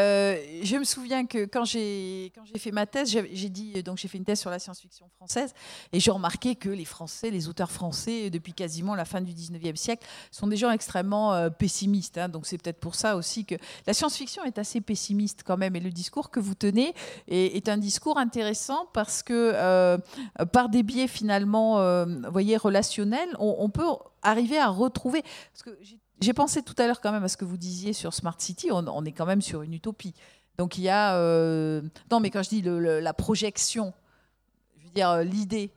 Je me souviens que quand j'ai fait ma thèse, j'ai fait une thèse sur la science-fiction française, et j'ai remarqué que les auteurs français, depuis quasiment la fin du 19e siècle, sont des gens extrêmement pessimistes, hein, donc c'est peut-être pour ça aussi que la science-fiction est assez pessimiste quand même, et le discours que vous tenez est un discours intéressant parce que par des biais finalement relationnels, on peut arriver à retrouver, parce que j'ai pensé tout à l'heure quand même à ce que vous disiez sur Smart City, on est quand même sur une utopie. Donc il y a... non, mais quand je dis la projection, je veux dire l'idée.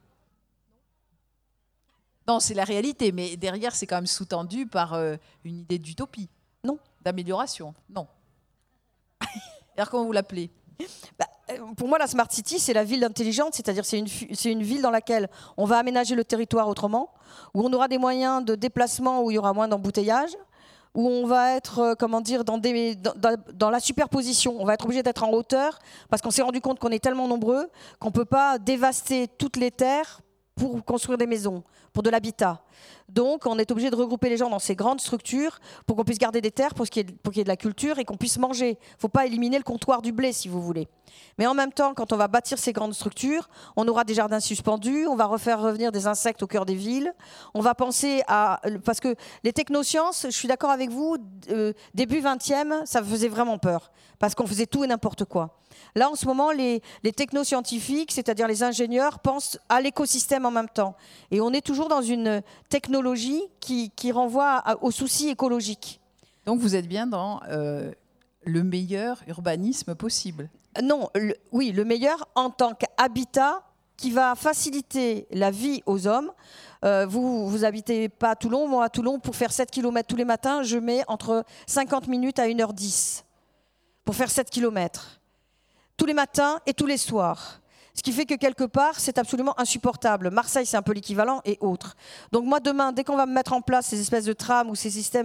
Non, c'est la réalité, mais derrière, c'est quand même sous-tendu par une idée d'utopie. Non. D'amélioration. Non. Alors comment vous l'appelez ? Pour moi, la Smart City, c'est la ville intelligente, c'est-à-dire c'est une ville dans laquelle on va aménager le territoire autrement, où on aura des moyens de déplacement, où il y aura moins d'embouteillage, où on va être dans la superposition. On va être obligé d'être en hauteur, parce qu'on s'est rendu compte qu'on est tellement nombreux qu'on ne peut pas dévaster toutes les terres pour construire des maisons, pour de l'habitat. Donc, on est obligé de regrouper les gens dans ces grandes structures pour qu'on puisse garder des terres, pour qu'il y ait de la culture et qu'on puisse manger. Il ne faut pas éliminer le comptoir du blé, si vous voulez. Mais en même temps, quand on va bâtir ces grandes structures, on aura des jardins suspendus, on va refaire revenir des insectes au cœur des villes. On va penser à... Parce que les technosciences, je suis d'accord avec vous, début 20e, ça faisait vraiment peur, parce qu'on faisait tout et n'importe quoi. Là, en ce moment, les technoscientifiques, c'est-à-dire les ingénieurs, pensent à l'écosystème en même temps. Et on est toujours dans une technologie qui renvoie aux soucis écologiques. Donc vous êtes bien dans le meilleur urbanisme possible. Non, oui, le meilleur en tant qu'habitat qui va faciliter la vie aux hommes. Vous habitez pas à Toulon, moi à Toulon, pour faire 7 km tous les matins, je mets entre 50 minutes à 1h10 pour faire 7 km. Tous les matins et tous les soirs. Ce qui fait que quelque part, c'est absolument insupportable. Marseille, c'est un peu l'équivalent et autres. Donc moi, demain, dès qu'on va me mettre en place ces espèces de trams ou ces systèmes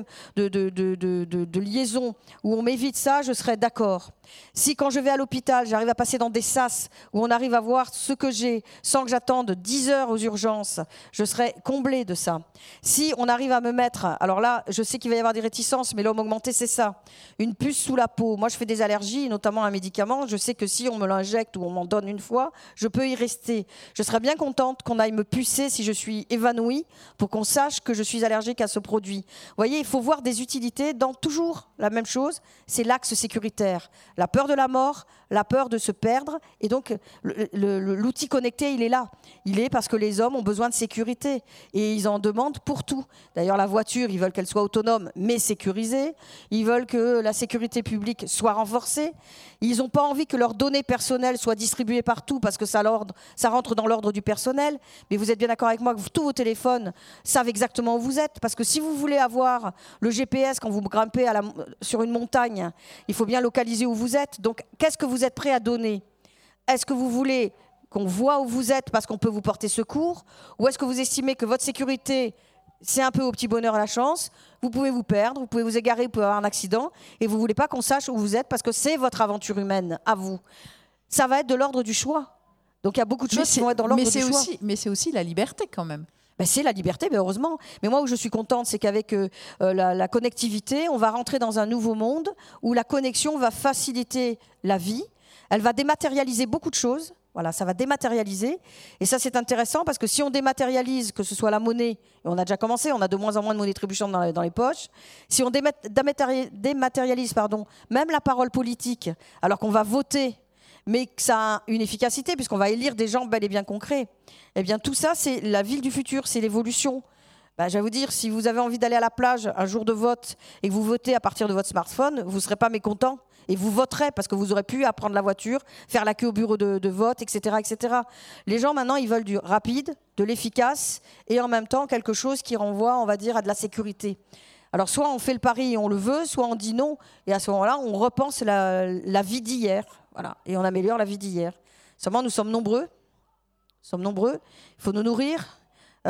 de liaison où on m'évite ça, je serai d'accord. Si quand je vais à l'hôpital, j'arrive à passer dans des sas où on arrive à voir ce que j'ai sans que j'attende 10 heures aux urgences, je serai comblée de ça. Si on arrive à me mettre, alors là, je sais qu'il va y avoir des réticences, mais l'homme augmenté, c'est ça. Une puce sous la peau. Moi, je fais des allergies, notamment à un médicament. Je sais que si on me l'injecte ou on m'en donne une fois, je peux y rester. Je serais bien contente qu'on aille me pucer si je suis évanouie pour qu'on sache que je suis allergique à ce produit. Vous voyez, il faut voir des utilités dans toujours la même chose, c'est l'axe sécuritaire. La peur de la mort, la peur de se perdre. Et donc, l'outil connecté, il est là. Il est parce que les hommes ont besoin de sécurité. Et ils en demandent pour tout. D'ailleurs, la voiture, ils veulent qu'elle soit autonome, mais sécurisée. Ils veulent que la sécurité publique soit renforcée. Ils n'ont pas envie que leurs données personnelles soient distribuées partout parce que ça rentre dans l'ordre du personnel. Mais vous êtes bien d'accord avec moi que tous vos téléphones savent exactement où vous êtes. Parce que si vous voulez avoir le GPS quand vous grimpez sur une montagne, il faut bien localiser où vous êtes. Donc, qu'est-ce que vous êtes prêt à donner ? Est-ce que vous voulez qu'on voit où vous êtes parce qu'on peut vous porter secours ? Ou est-ce que vous estimez que votre sécurité c'est un peu au petit bonheur à la chance. Vous pouvez vous perdre, vous pouvez vous égarer, vous pouvez avoir un accident, et vous ne voulez pas qu'on sache où vous êtes parce que c'est votre aventure humaine, à vous. Ça va être de l'ordre du choix. Donc il y a beaucoup de choses qui vont être dans l'ordre du choix. Mais c'est aussi la liberté quand même. Ben, c'est la liberté, mais heureusement. Mais moi, où je suis contente, c'est qu'avec la connectivité, on va rentrer dans un nouveau monde où la connexion va faciliter la vie. Elle va dématérialiser beaucoup de choses. Voilà, ça va dématérialiser. Et ça, c'est intéressant parce que si on dématérialise, que ce soit la monnaie, et on a déjà commencé, on a de moins en moins de monnaie trébuchante dans les poches. Si on dématérialise, même la parole politique, alors qu'on va voter, mais que ça a une efficacité, puisqu'on va élire des gens bel et bien concrets, eh bien tout ça, c'est la ville du futur, c'est l'évolution. Ben, je vais vous dire, si vous avez envie d'aller à la plage un jour de vote et que vous votez à partir de votre smartphone, vous ne serez pas mécontent. Et vous voterez parce que vous aurez pu prendre la voiture, faire la queue au bureau de vote, etc., etc. Les gens, maintenant, ils veulent du rapide, de l'efficace et en même temps quelque chose qui renvoie, on va dire, à de la sécurité. Alors, soit on fait le pari et on le veut, soit on dit non. Et à ce moment-là, on repense la vie d'hier. Voilà, et on améliore la vie d'hier. Seulement, nous sommes nombreux. Il faut nous nourrir.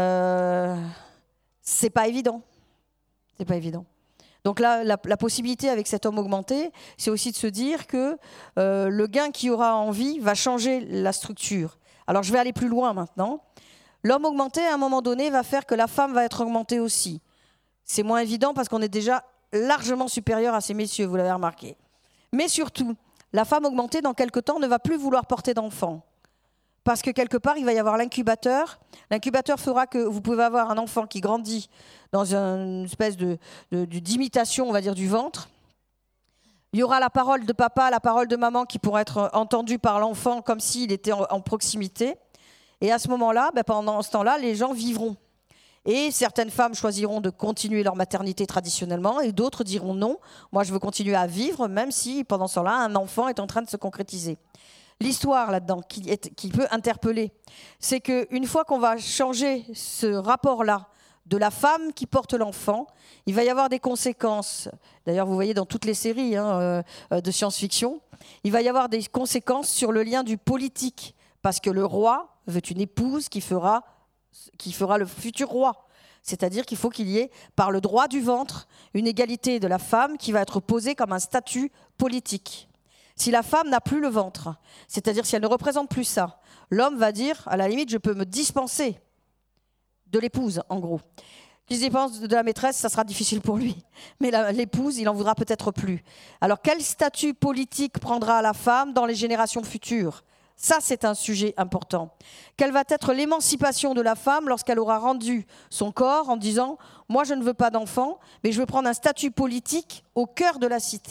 C'est pas évident. C'est pas évident. Donc là, la possibilité avec cet homme augmenté, c'est aussi de se dire que le gain qui aura envie va changer la structure. Alors je vais aller plus loin maintenant. L'homme augmenté, à un moment donné, va faire que la femme va être augmentée aussi. C'est moins évident parce qu'on est déjà largement supérieur à ces messieurs, vous l'avez remarqué. Mais surtout, la femme augmentée, dans quelque temps, ne va plus vouloir porter d'enfant. Parce que quelque part, il va y avoir l'incubateur. L'incubateur fera que vous pouvez avoir un enfant qui grandit dans une espèce d'imitation, on va dire, du ventre. Il y aura la parole de papa, la parole de maman qui pourra être entendue par l'enfant comme s'il était en proximité. Et à ce moment-là, pendant ce temps-là, les gens vivront. Et certaines femmes choisiront de continuer leur maternité traditionnellement et d'autres diront non, moi je veux continuer à vivre même si pendant ce temps-là, un enfant est en train de se concrétiser. L'histoire là-dedans qui peut interpeller, c'est qu'une fois qu'on va changer ce rapport-là de la femme qui porte l'enfant, il va y avoir des conséquences. D'ailleurs, vous voyez dans toutes les séries de science-fiction, il va y avoir des conséquences sur le lien du politique. Parce que le roi veut une épouse qui fera le futur roi. C'est-à-dire qu'il faut qu'il y ait, par le droit du ventre, une égalité de la femme qui va être posée comme un statut politique. Si la femme n'a plus le ventre, c'est-à-dire si elle ne représente plus ça, l'homme va dire, à la limite, je peux me dispenser de l'épouse, en gros. Qu'il se dépense de la maîtresse, ça sera difficile pour lui. Mais l'épouse, il en voudra peut-être plus. Alors, quel statut politique prendra la femme dans les générations futures ? Ça, c'est un sujet important. Quelle va être l'émancipation de la femme lorsqu'elle aura rendu son corps en disant « Moi, je ne veux pas d'enfant, mais je veux prendre un statut politique au cœur de la cité ».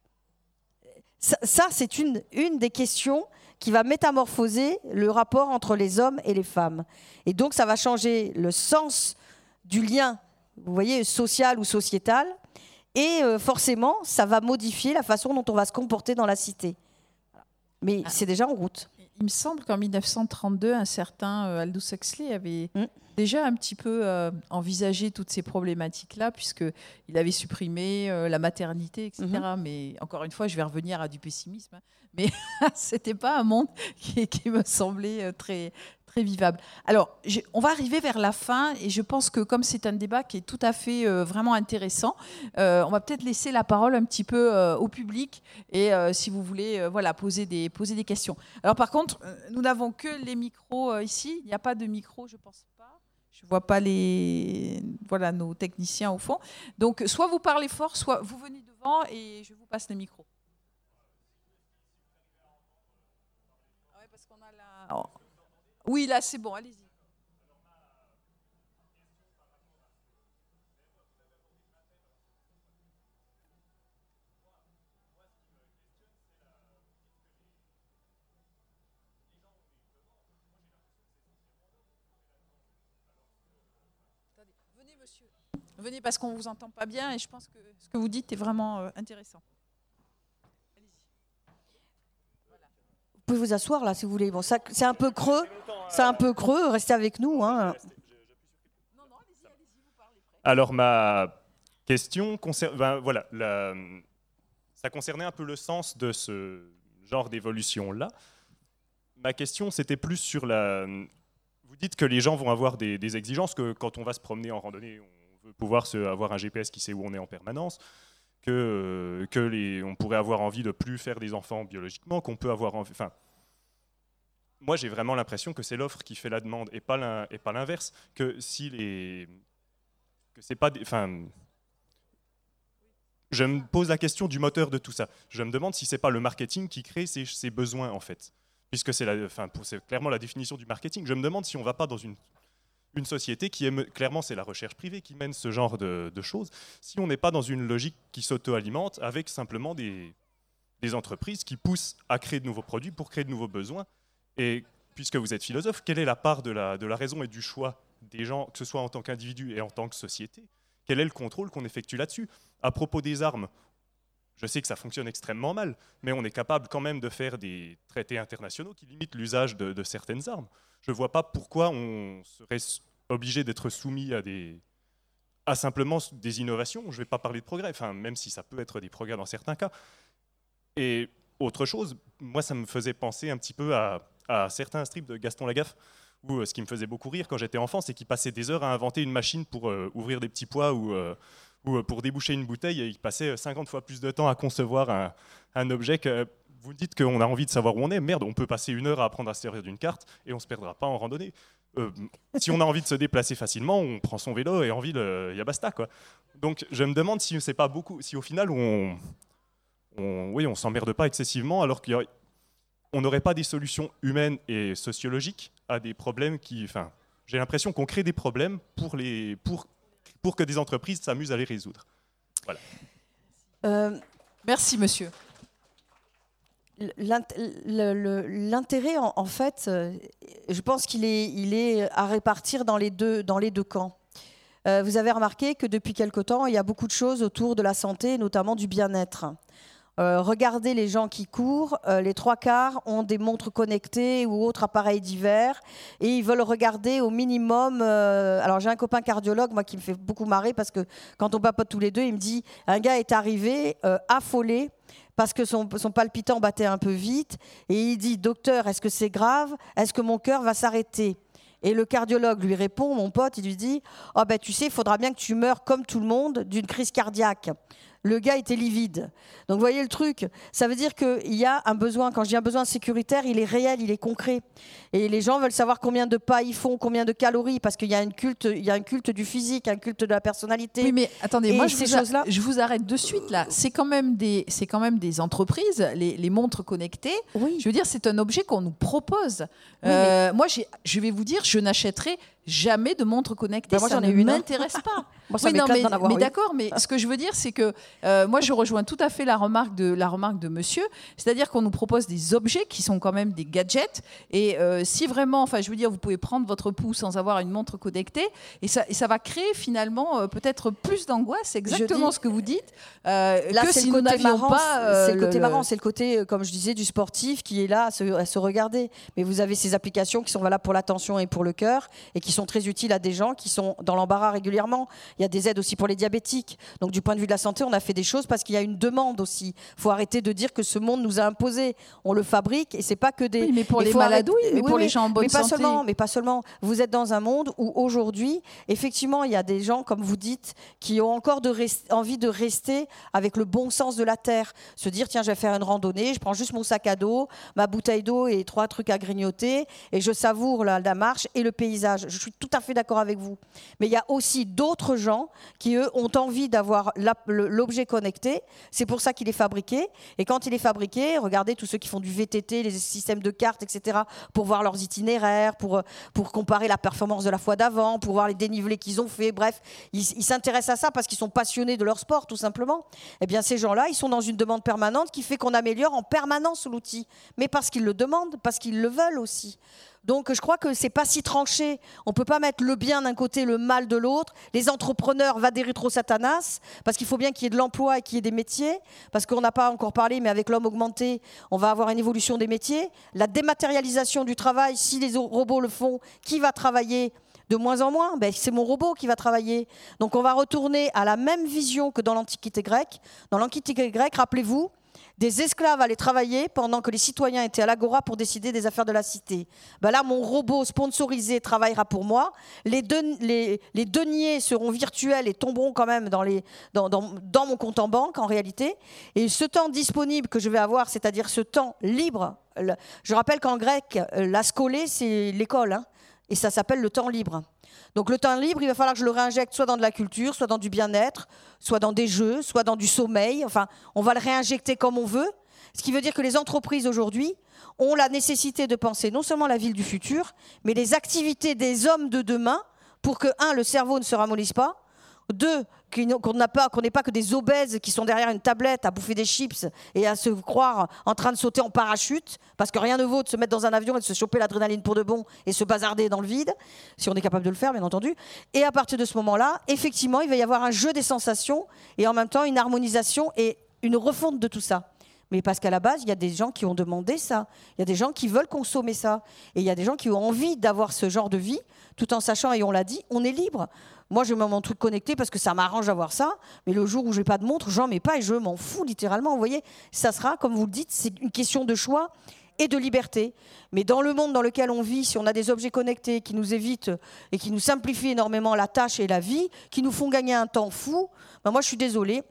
Ça, c'est une des questions qui va métamorphoser le rapport entre les hommes et les femmes. Et donc, ça va changer le sens du lien, vous voyez, social ou sociétal. Et forcément, ça va modifier la façon dont on va se comporter dans la cité. Mais c'est déjà en route. Il me semble qu'en 1932, un certain Aldous Huxley avait déjà un petit peu envisagé toutes ces problématiques-là, puisqu'il avait supprimé la maternité, etc. Mais encore une fois, je vais revenir à du pessimisme. Mais ce n'était pas un monde qui me semblait très, très vivable. Alors, on va arriver vers la fin, et je pense que comme c'est un débat qui est tout à fait vraiment intéressant, on va peut-être laisser la parole un petit peu au public, et si vous voulez poser des questions. Alors par contre, nous n'avons que les micros ici, il n'y a pas de micro, je ne pense pas. Je ne vois pas nos techniciens au fond. Donc, soit vous parlez fort, soit vous venez devant et je vous passe le micro. Ouais, parce qu'on a la... Oh. Oui, là, c'est bon, allez-y. Venez, monsieur. Venez, parce qu'on ne vous entend pas bien et je pense que ce que vous dites est vraiment intéressant. Vous pouvez vous asseoir là si vous voulez. Bon, ça, c'est un peu creux. C'est un peu creux. Restez avec nous. Hein. Alors ma question ça concernait un peu le sens de ce genre d'évolution là. Ma question c'était plus sur vous dites que les gens vont avoir des exigences, que quand on va se promener en randonnée, on veut pouvoir avoir un GPS qui sait où on est en permanence, on pourrait avoir envie de plus faire des enfants biologiquement, qu'on peut avoir envie... Enfin, moi, j'ai vraiment l'impression que c'est l'offre qui fait la demande et pas l'inverse. Que si que c'est pas... Enfin, je me pose la question du moteur de tout ça. Je me demande si c'est pas le marketing qui crée ces besoins, en fait. Puisque c'est clairement la définition du marketing. Je me demande si on ne va pas dans une société qui est... Clairement, c'est la recherche privée qui mène ce genre de choses. Si on n'est pas dans une logique qui s'auto-alimente avec simplement des entreprises qui poussent à créer de nouveaux produits pour créer de nouveaux besoins. Et puisque vous êtes philosophe, quelle est la part de la raison et du choix des gens, que ce soit en tant qu'individu et en tant que société? Quel est le contrôle qu'on effectue là-dessus? À propos des armes, je sais que ça fonctionne extrêmement mal, mais on est capable quand même de faire des traités internationaux qui limitent l'usage de certaines armes. Je ne vois pas pourquoi on serait obligé d'être soumis à simplement des innovations. Je ne vais pas parler de progrès, même si ça peut être des progrès dans certains cas. Et autre chose, moi ça me faisait penser un petit peu à certains strips de Gaston Lagaffe, où ce qui me faisait beaucoup rire quand j'étais enfant, c'est qu'il passait des heures à inventer une machine pour ouvrir des petits pois ou pour déboucher une bouteille, et il passait 50 fois plus de temps à concevoir un objet que... Vous dites qu'on a envie de savoir où on est, merde, on peut passer 1 heure à apprendre à se servir d'une carte et on ne se perdra pas en randonnée. Si on a envie de se déplacer facilement, on prend son vélo et en ville, y a basta, quoi. Donc je me demande si c'est pas beaucoup, si au final on s'emmerde pas excessivement, alors qu'on n'aurait pas des solutions humaines et sociologiques à des problèmes qui... Enfin, j'ai l'impression qu'on crée des problèmes pour que des entreprises s'amusent à les résoudre. Voilà. Merci, monsieur. L'intérêt, en fait, je pense qu'il est à répartir dans les deux camps. Vous avez remarqué que depuis quelque temps, il y a beaucoup de choses autour de la santé, notamment du bien-être. Regardez les gens qui courent, les 3/4 ont des montres connectées ou autres appareils divers et ils veulent regarder au minimum. Alors j'ai un copain cardiologue, moi, qui me fait beaucoup marrer parce que quand on papote tous les deux, il me dit un gars est arrivé affolé parce que son palpitant battait un peu vite et il dit docteur, est-ce que c'est grave? Est-ce que mon cœur va s'arrêter? Et le cardiologue lui répond, mon pote, il lui dit oh ben tu sais, il faudra bien que tu meurs comme tout le monde d'une crise cardiaque. Le gars était livide. Donc vous voyez le truc, ça veut dire qu'il y a un besoin, quand je dis un besoin sécuritaire, il est réel, il est concret. Et les gens veulent savoir combien de pas ils font, combien de calories, parce qu'il y a un culte du physique, un culte de la personnalité. Oui, mais attendez, moi je vous arrête de suite là. C'est quand même des entreprises, les montres connectées. Oui. Je veux dire, c'est un objet qu'on nous propose. Oui, moi, je vais vous dire, je n'achèterai jamais de montre connectée. Moi, ça j'en ai ne une. m'intéresse pas. Moi, ça m'éclate d'en avoir mais une. d'accord, mais ce que je veux dire, c'est que moi, je rejoins tout à fait la remarque de monsieur. C'est-à-dire qu'on nous propose des objets qui sont quand même des gadgets. Et si vraiment, enfin, je veux dire, vous pouvez prendre votre pouls sans avoir une montre connectée, et ça va créer finalement peut-être plus d'angoisse. C'est exactement ce que vous dites. Là, que c'est si le nous côté n'avions marrant, pas. c'est le côté marrant, c'est le côté, comme je disais, du sportif qui est là à se regarder. Mais vous avez ces applications qui sont valables pour l'attention et pour le cœur et qui sont très utiles à des gens qui sont dans l'embarras régulièrement. Il y a des aides aussi pour les diabétiques. Donc du point de vue de la santé, on a fait des choses parce qu'il y a une demande aussi. Il faut arrêter de dire que ce monde nous a imposé. On le fabrique et c'est pas que des... Oui, mais pour les malades, oui, mais pour les gens en bonne santé. Mais pas seulement. Vous êtes dans un monde où aujourd'hui, effectivement, il y a des gens, comme vous dites, qui ont encore envie de rester avec le bon sens de la terre. Se dire, tiens, je vais faire une randonnée, je prends juste mon sac à dos, ma bouteille d'eau et 3 trucs à grignoter et je savoure la marche et le paysage. Je suis tout à fait d'accord avec vous. Mais il y a aussi d'autres gens qui, eux, ont envie d'avoir l'objet connecté. C'est pour ça qu'il est fabriqué. Et quand il est fabriqué, regardez tous ceux qui font du VTT, les systèmes de cartes, etc., pour voir leurs itinéraires, pour comparer la performance de la fois d'avant, pour voir les dénivelés qu'ils ont fait. Bref, ils s'intéressent à ça parce qu'ils sont passionnés de leur sport, tout simplement. Eh bien, ces gens-là, ils sont dans une demande permanente qui fait qu'on améliore en permanence l'outil. Mais parce qu'ils le demandent, parce qu'ils le veulent aussi. Donc je crois que c'est pas si tranché. On peut pas mettre le bien d'un côté, le mal de l'autre. Les entrepreneurs va des rétro-satanas, parce qu'il faut bien qu'il y ait de l'emploi et qu'il y ait des métiers, parce qu'on n'a pas encore parlé, mais avec l'homme augmenté, on va avoir une évolution des métiers. La dématérialisation du travail, si les robots le font, qui va travailler ? De moins en moins, c'est mon robot qui va travailler. Donc on va retourner à la même vision que dans l'Antiquité grecque. Dans l'Antiquité grecque, rappelez-vous, des esclaves allaient travailler pendant que les citoyens étaient à l'agora pour décider des affaires de la cité. Ben là, mon robot sponsorisé travaillera pour moi. Les deniers seront virtuels et tomberont quand même dans mon compte en banque, en réalité. Et ce temps disponible que je vais avoir, c'est-à-dire ce temps libre, je rappelle qu'en grec, la scolée, c'est l'école, hein, et ça s'appelle le temps libre. Donc le temps libre, il va falloir que je le réinjecte soit dans de la culture, soit dans du bien-être, soit dans des jeux, soit dans du sommeil. Enfin, on va le réinjecter comme on veut. Ce qui veut dire que les entreprises aujourd'hui ont la nécessité de penser non seulement la ville du futur, mais les activités des hommes de demain pour que, 1, le cerveau ne se ramollisse pas, 2, qu'on n'ait pas que des obèses qui sont derrière une tablette à bouffer des chips et à se croire en train de sauter en parachute, parce que rien ne vaut de se mettre dans un avion et de se choper l'adrénaline pour de bon et se bazarder dans le vide, si on est capable de le faire, bien entendu. Et à partir de ce moment-là, effectivement, il va y avoir un jeu des sensations et en même temps une harmonisation et une refonte de tout ça. Mais parce qu'à la base, il y a des gens qui ont demandé ça. Il y a des gens qui veulent consommer ça. Et il y a des gens qui ont envie d'avoir ce genre de vie, tout en sachant, et on l'a dit, on est libre. Moi, je mets mon truc connecté parce que ça m'arrange d'avoir ça. Mais le jour où je n'ai pas de montre, j'en mets pas et je m'en fous littéralement. Vous voyez, ça sera, comme vous le dites, c'est une question de choix et de liberté. Mais dans le monde dans lequel on vit, si on a des objets connectés qui nous évitent et qui nous simplifient énormément la tâche et la vie, qui nous font gagner un temps fou, ben moi, je suis désolée.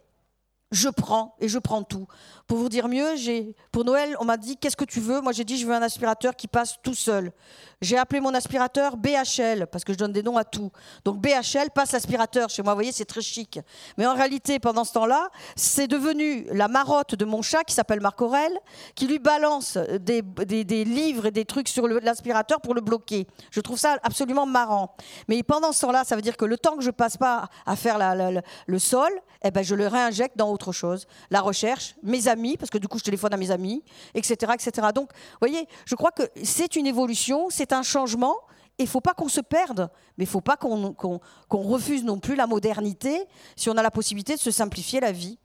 Je prends et je prends tout. Pour vous dire mieux, pour Noël, on m'a dit « Qu'est-ce que tu veux ?» Moi, j'ai dit « Je veux un aspirateur qui passe tout seul. » J'ai appelé mon aspirateur BHL, parce que je donne des noms à tout. Donc BHL passe l'aspirateur chez moi. Vous voyez, c'est très chic. Mais en réalité, pendant ce temps-là, c'est devenu la marotte de mon chat, qui s'appelle Marc Aurèle, qui lui balance des livres et des trucs sur l'aspirateur pour le bloquer. Je trouve ça absolument marrant. Mais pendant ce temps-là, ça veut dire que le temps que je passe pas à faire le sol, eh ben, je le réinjecte dans autre chose. La recherche, mes amis, parce que du coup, je téléphone à mes amis, etc., etc. Donc, vous voyez, je crois que c'est une évolution, c'est un changement. Il ne faut pas qu'on se perde, mais il ne faut pas qu'on refuse non plus la modernité si on a la possibilité de se simplifier la vie.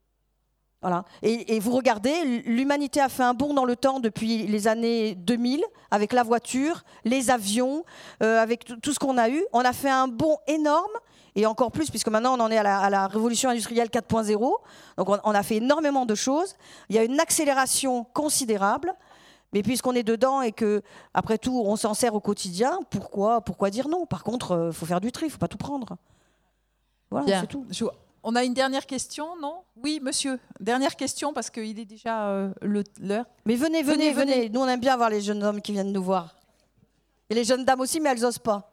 Voilà. Et vous regardez, l'humanité a fait un bond dans le temps depuis les années 2000, avec la voiture, les avions, avec tout ce qu'on a eu. On a fait un bond énorme, et encore plus, puisque maintenant on en est à la révolution industrielle 4.0. Donc on a fait énormément de choses. Il y a une accélération considérable. Mais puisqu'on est dedans et que, après tout, on s'en sert au quotidien, pourquoi dire non? Par contre, il faut faire du tri, il ne faut pas tout prendre. Voilà, c'est tout. On a une dernière question, non? Oui, monsieur. Dernière question, parce qu'il est déjà l'heure. Mais venez. Nous, on aime bien voir les jeunes hommes qui viennent nous voir. Et les jeunes dames aussi, mais elles n'osent pas.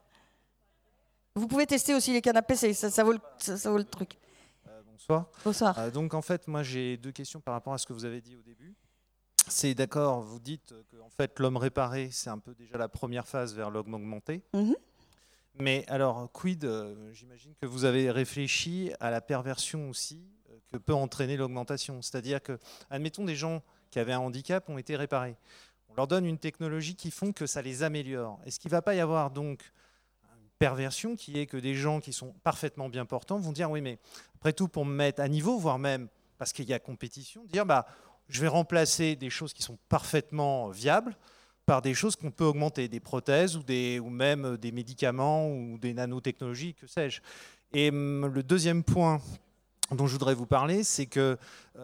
Vous pouvez tester aussi les canapés, ça vaut le truc. Bonsoir. Bonsoir. Donc, en fait, moi, j'ai 2 questions par rapport à ce que vous avez dit au début. C'est d'accord, vous dites que en fait, l'homme réparé, c'est un peu déjà la première phase vers l'homme augmenté. Mm-hmm. Mais alors, quid, j'imagine que vous avez réfléchi à la perversion aussi que peut entraîner l'augmentation. C'est-à-dire que, admettons, des gens qui avaient un handicap ont été réparés. On leur donne une technologie qui font que ça les améliore. Est-ce qu'il ne va pas y avoir donc une perversion qui est que des gens qui sont parfaitement bien portants vont dire « Oui, mais après tout, pour me mettre à niveau, voire même parce qu'il y a compétition, dire bah, « je vais remplacer des choses qui sont parfaitement viables par des choses qu'on peut augmenter, des prothèses ou même des médicaments ou des nanotechnologies, que sais-je. » Et le deuxième point dont je voudrais vous parler, c'est que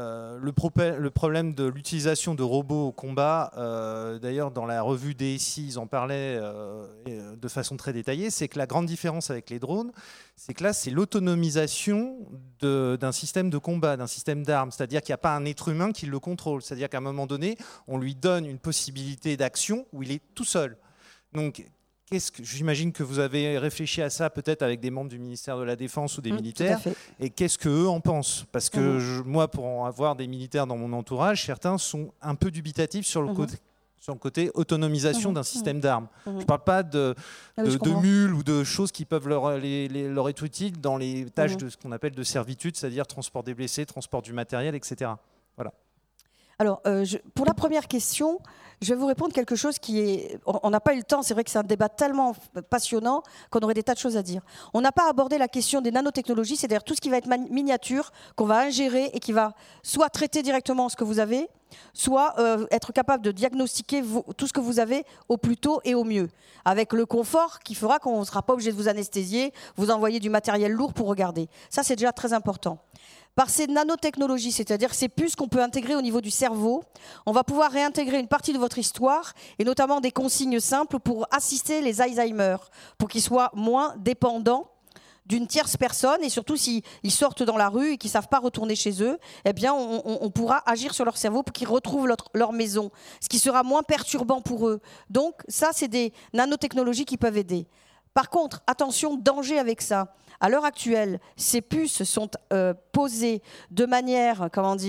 le problème de l'utilisation de robots au combat, d'ailleurs dans la revue DSI, ils en parlaient de façon très détaillée, c'est que la grande différence avec les drones, c'est que là, c'est l'autonomisation d'un système de combat, d'un système d'armes. C'est-à-dire qu'il n'y a pas un être humain qui le contrôle. C'est-à-dire qu'à un moment donné, on lui donne une possibilité d'action où il est tout seul. Donc, j'imagine que vous avez réfléchi à ça peut-être avec des membres du ministère de la Défense ou des militaires. Et qu'est-ce qu'eux en pensent? Parce que moi, pour en avoir des militaires dans mon entourage, certains sont un peu dubitatifs sur le côté autonomisation d'un système d'armes. Je ne parle pas de mules ou de choses qui peuvent leur être utiles dans les tâches de ce qu'on appelle de servitude, c'est-à-dire transport des blessés, transport du matériel, etc. Voilà. Alors, pour la première question, je vais vous répondre quelque chose qui est... On n'a pas eu le temps, c'est vrai que c'est un débat tellement passionnant qu'on aurait des tas de choses à dire. On n'a pas abordé la question des nanotechnologies, c'est-à-dire tout ce qui va être miniature, qu'on va ingérer et qui va soit traiter directement ce que vous avez, soit être capable de diagnostiquer tout ce que vous avez au plus tôt et au mieux, avec le confort qui fera qu'on ne sera pas obligé de vous anesthésier, vous envoyer du matériel lourd pour regarder. Ça, c'est déjà très important. par ces nanotechnologies, c'est-à-dire ces puces qu'on peut intégrer au niveau du cerveau, on va pouvoir réintégrer une partie de votre histoire, et notamment des consignes simples pour assister les Alzheimer, pour qu'ils soient moins dépendants d'une tierce personne, et surtout s'ils sortent dans la rue et qu'ils ne savent pas retourner chez eux, eh bien on pourra agir sur leur cerveau pour qu'ils retrouvent leur maison, ce qui sera moins perturbant pour eux. Donc ça, c'est des nanotechnologies qui peuvent aider. Par contre, attention, danger avec ça. À l'heure actuelle, ces puces sont posées de manière,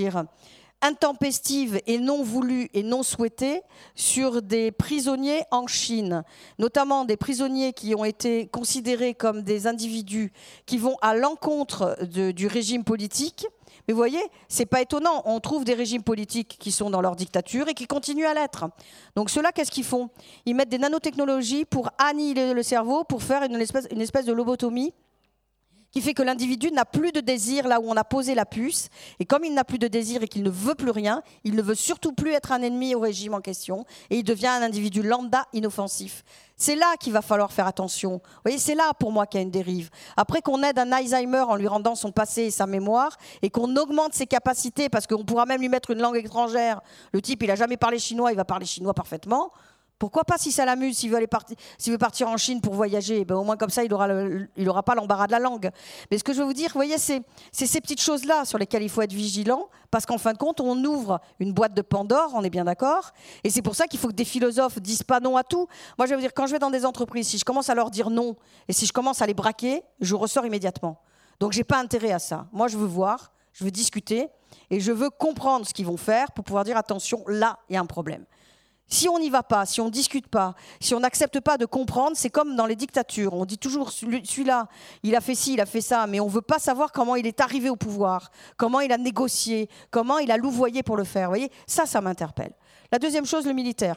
intempestive et non voulue et non souhaitée sur des prisonniers en Chine, notamment des prisonniers qui ont été considérés comme des individus qui vont à l'encontre du régime politique. Mais vous voyez, c'est pas étonnant, on trouve des régimes politiques qui sont dans leur dictature et qui continuent à l'être. Donc ceux-là, qu'est-ce qu'ils font? Ils mettent des nanotechnologies pour annihiler le cerveau, pour faire une espèce de lobotomie, qui fait que l'individu n'a plus de désir là où on a posé la puce. Et comme il n'a plus de désir et qu'il ne veut plus rien, il ne veut surtout plus être un ennemi au régime en question. Et il devient un individu lambda inoffensif. C'est là qu'il va falloir faire attention. Vous voyez, c'est là pour moi qu'il y a une dérive. Après qu'on aide un Alzheimer en lui rendant son passé et sa mémoire, et qu'on augmente ses capacités, parce qu'on pourra même lui mettre une langue étrangère. Le type, il n'a jamais parlé chinois, il va parler chinois parfaitement. Pourquoi pas, si ça l'amuse, s'il veut partir en Chine pour voyager, ben au moins comme ça, il n'aura pas l'embarras de la langue. Mais ce que je veux vous dire, vous voyez, c'est ces petites choses-là sur lesquelles il faut être vigilant, parce qu'en fin de compte, on ouvre une boîte de Pandore, on est bien d'accord, et c'est pour ça qu'il faut que des philosophes disent pas non à tout. Moi, je vais vous dire, quand je vais dans des entreprises, si je commence à leur dire non, et si je commence à les braquer, je ressors immédiatement. Donc, j'ai pas intérêt à ça. Moi, je veux voir, je veux discuter, et je veux comprendre ce qu'ils vont faire pour pouvoir dire, attention, là, il y a un problème. Si on n'y va pas, si on ne discute pas, si on n'accepte pas de comprendre, c'est comme dans les dictatures. On dit toujours, celui-là, il a fait ci, il a fait ça, mais on ne veut pas savoir comment il est arrivé au pouvoir, comment il a négocié, comment il a louvoyé pour le faire. Vous voyez, ça m'interpelle. La deuxième chose, le militaire.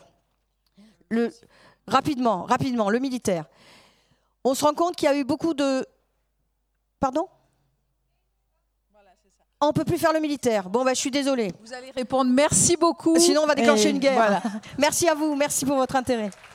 Rapidement, le militaire. On se rend compte qu'il y a eu beaucoup de... Pardon ? On ne peut plus faire le militaire. Bon, je suis désolée. Vous allez répondre merci beaucoup. Sinon, on va déclencher une guerre. Voilà. Merci à vous, merci pour votre intérêt.